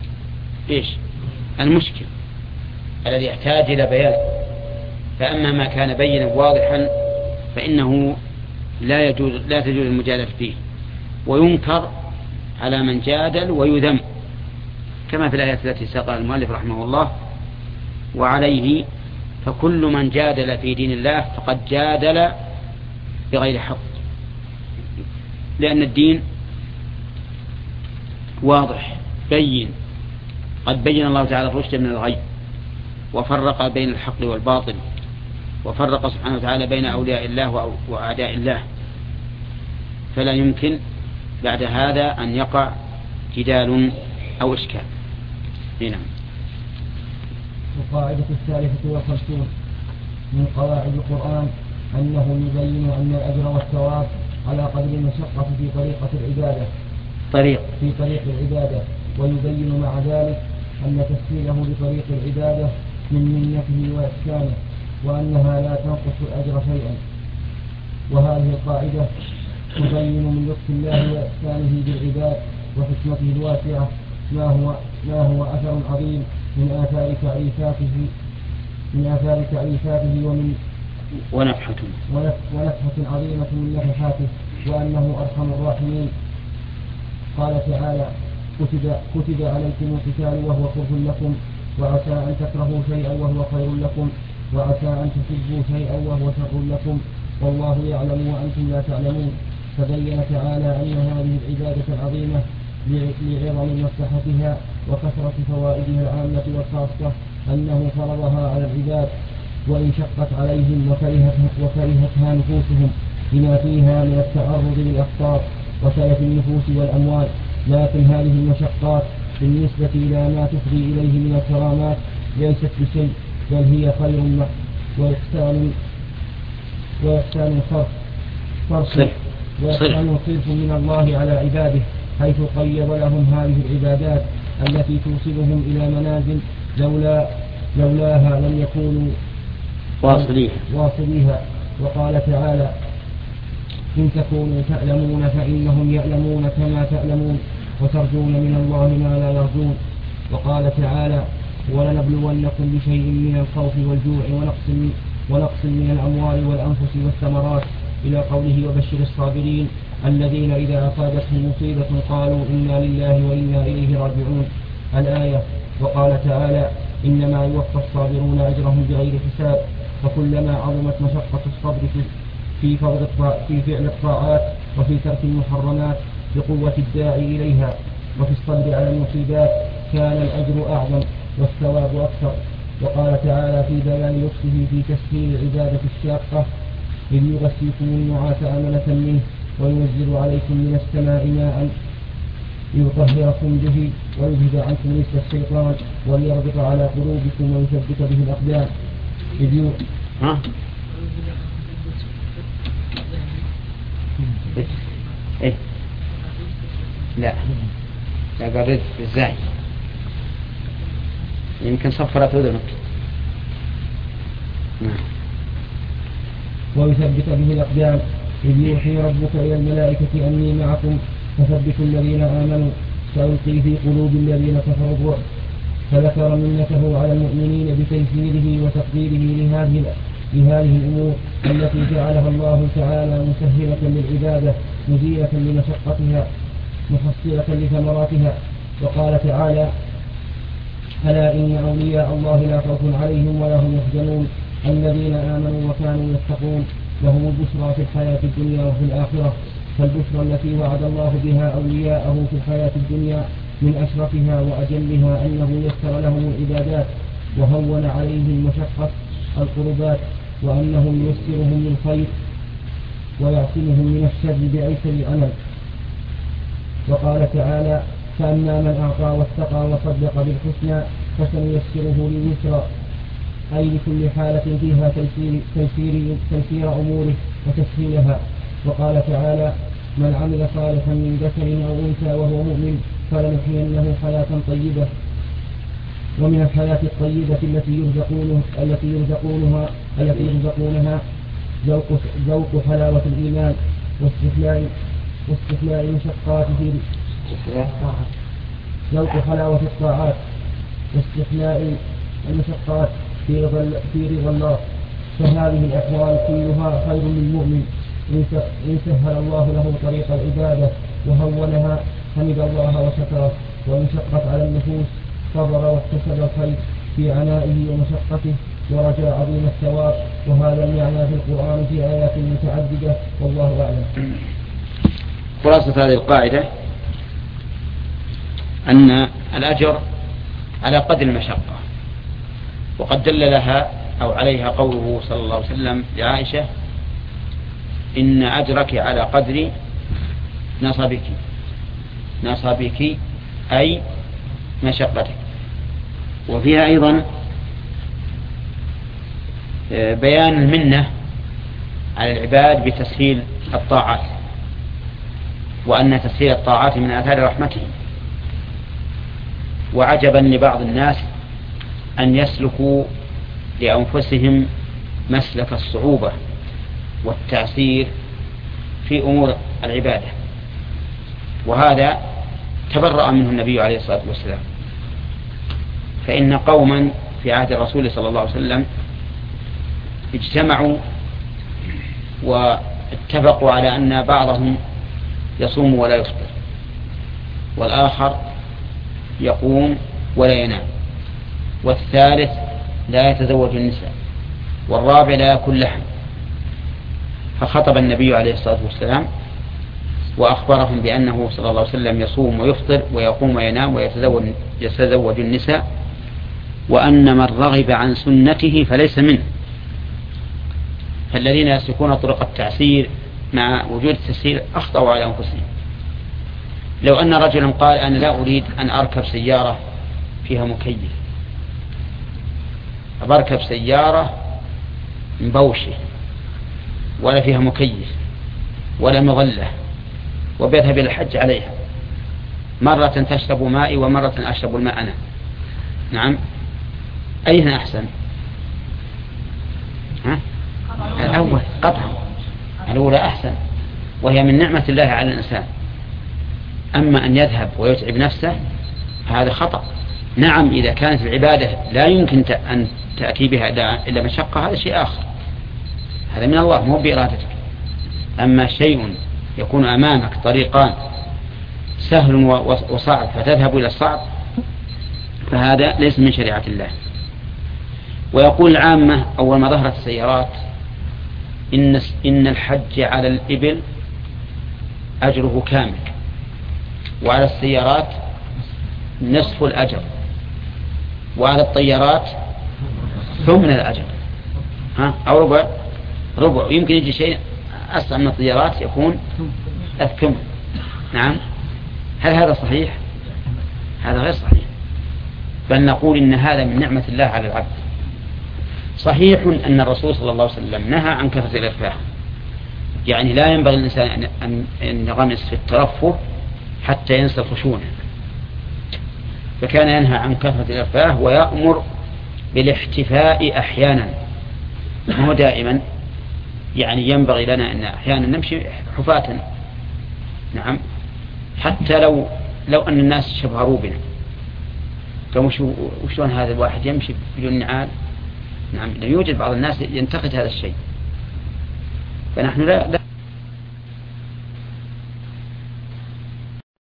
المشكل الذي يحتاج إلى بيان. فأما ما كان بينا واضحا فإنه لا تجوز المجادلة فيه، وينكر على من جادل ويذم، كما في الآيات التي ساقها المؤلف رحمه الله: وعليه فكل من جادل في دين الله فقد جادل بغير حق. لأن الدين واضح بين، قد بين الله تعالى الرشد من الغي، وفرق بين الحق والباطل، وفرق سبحانه وتعالى بين أولياء الله وأعداء الله، فلا يمكن بعد هذا أن يقع جدال أو إشكال. هنا القاعدة 53 من قواعد القرآن أنه يبين أن الأجر والثواب على قدر المشقة في طريق العبادة، ويبين مع ذلك أن تسهيله بطريق العبادة من منته وإحسانه، وأنها لا تنقص الأجر شيئا. وهذه القاعدة تبين من لطف الله وإحسانه بالعباد وحكمته الواسعة ما هو أثر عظيم من آثار تعريفاته ونفحة عظيمة من نفحاته، وأنه أرحم الراحمين. قال تعالى: كتب عليكم القتال وهو كره لكم، وعسى أن تكرهوا شيئا وهو خير لكم، وعسى أن تحبوا شيئا وهو شر لكم، والله يعلم وأنتم لا تعلمون. فبين تعالى أن هذه العبادة العظيمة لعظم مصلحتها وكثرة فوائدها العامة والخاصة أنه فرضها على العباد، وإن شقت عليهم وكرهتها نفوسهم لما فيها من التعرض للأخطار وتلف النفوس والأموال. لكن هذه المشقات بالنسبة إلى ما تفضي إليه من الكرامات ليست بشيء، بل هي خير وإحسان صرف من الله على عباده، حيث قيض لهم هذه العبادات التي توصلهم إلى منازل لولاها لم يكونوا واصليها. وقال تعالى: إن تكونوا تألمون فإنهم يألمون كما تألمون وترجون من الله ما لا يرجون. وقال تعالى: ولنبلونكم بشيء من الخوف والجوع ونقص من الأموال والأنفس والثمرات، إلى قوله: وبشر الصابرين الذين إذا أصابتهم مصيبة قالوا إنا لله وإنا إليه راجعون. الآية. وقال تعالى: إنما يوفى الصابرون أجرهم بغير حساب. فكلما عظمت مشقة الصبر في فعل الطاعات وفي ترك المحرمات بقوة الداعي إليها وفي الصبر على المصيبات كان الأجر أعظم والثواب أكثر. وقال تعالى في بيان لطفه في تسهيل العبادة الشاقة: إذ يغشيكم النعاس أمنة منه وينزل عليكم من السماء ماء ليطهركم به ويذهب عنكم رجس الشيطان وليربط على قلوبكم ويثبت به الأقدام. لا قريت ازاي يمكن صفرت أذنك. ويثبت به الأقدام. إذ يوحي ربك إلى الملائكة أني معكم فثبتوا الذين آمنوا سألقي في قلوب الذين كفروا الرعب. فذكر منته على المؤمنين بتيسيره وتقديره لهذه الأمور التي جعلها الله تعالى مسهلة للعبادة مزيلة لمشقتها محصلة لثمراتها. وقال تعالى: ألا إن أولياء الله لا خوف عليهم ولا هم يحزنون الذين آمنوا وكانوا يتقون لهم البشرى في الحياة الدنيا وفي الآخرة. فالبشرى التي وعد الله بها أولياءه في الحياة الدنيا من أشرفها وأجلها أنه يسر لهم العبادات وهون عليهم مشقة القربات، وأنه ييسرهم للخير ويعصمهم من الشر بعيسر الأمل. وقال تعالى: فأما من أعطى واتقى وصدق بالحسنى فسنيسره لليسرى، أي لكل حالة فيها تيسير أموره وتسهيلها. وقال تعالى: من عمل صالحا من ذكر أو أنثى وهو مؤمن فلنحيينه حياة طيبة. ومن الحياة الطيبة التي يرزقونها ذوق حلاوة الإيمان واستحلاء مشقاته ذوق حلاوة الطاعات واستحلاء المشقات في رضا الله. فهذه الأحوال كلها خير للمؤمن إن سهل الله له طريق العبادة وهونها حمد الله وشكره، وإن شقت على النفوس صبر واحتسب الخير في عنائه ومشقته ورجى عظيم الثواب. وهذا المعنى في القرآن في آيات متعددة، والله أعلم. خلاصة هذه القاعدة أن الأجر على قدر المشقة، وقد دل لها أو عليها قوله صلى الله عليه وسلم لعائشة: إن أجرك على قدر نصبك أي مشقتك. وفيها أيضا بيان المنة على العباد بتسهيل الطاعات، وأن تسهيل الطاعات من آثار رحمته، وعجبا لبعض الناس أن يسلكوا لأنفسهم مسلك الصعوبة والتعسير في أمور العبادة، وهذا تبرأ منه النبي عليه الصلاة والسلام. فإن قوما في عهد الرسول صلى الله عليه وسلم اجتمعوا واتفقوا على أن بعضهم يصوم ولا يفطر، والآخر يقوم ولا ينام، والثالث لا يتزوج النساء، والرابع لا يأكل لحم. فخطب النبي عليه الصلاة والسلام وأخبرهم بأنه صلى الله عليه وسلم يصوم ويفطر ويقوم وينام ويتزوج النساء، وأن من رغب عن سنته فليس منه. فالذين يسلكون طرق التعسير مع وجود التسهيل أخطأوا على أنفسهم. لو أن رجلا قال أنا لا أريد أن أركب سيارة فيها مكيف، بركب سيارة مبوشة ولا فيها مكيف ولا مظلة وبيذهب إلى الحج عليها، مرة تشرب مائي ومرة أشرب الماء أنا، نعم، أيهن أحسن؟ الأول قطعا، الأولى أحسن، وهي من نعمة الله على الإنسان. أما أن يذهب ويتعب نفسه هذا خطأ. نعم، إذا كانت العبادة لا يمكن أن تأتي بها إلا مشقة هذا شيء آخر، هذا من الله مو بإرادتك. أما شيء يكون أمامك طريقان سهل وصعب فتذهب إلى الصعب فهذا ليس من شريعة الله. ويقول العامة أول ما ظهرت السيارات إن الحج على الإبل أجره كامل، وعلى السيارات نصف الأجر، وعلى الطيارات ثمن الأجر، أو ربع، يمكن يجي شيء أسرع من الطيارات يكون الثمن. نعم، هل هذا صحيح؟ هذا غير صحيح، بل نقول إن هذا من نعمة الله على العبد. صحيح أن الرسول صلى الله عليه وسلم نهى عن كثرة الإرفاه، يعني لا ينبغي الإنسان أن ينغمس في الترفه حتى ينسى خشونه، فكان ينهى عن كثرة الإرفاه ويأمر بالاحتفاء أحيانا، مو دائما. يعني ينبغي لنا أن أحيانا نمشي حفاة، نعم، حتى لو أن الناس شبهروا بنا، وشلون هذا الواحد يمشي بدون نعال؟ نعم، يوجد بعض الناس ينتقد هذا الشيء، فنحن لا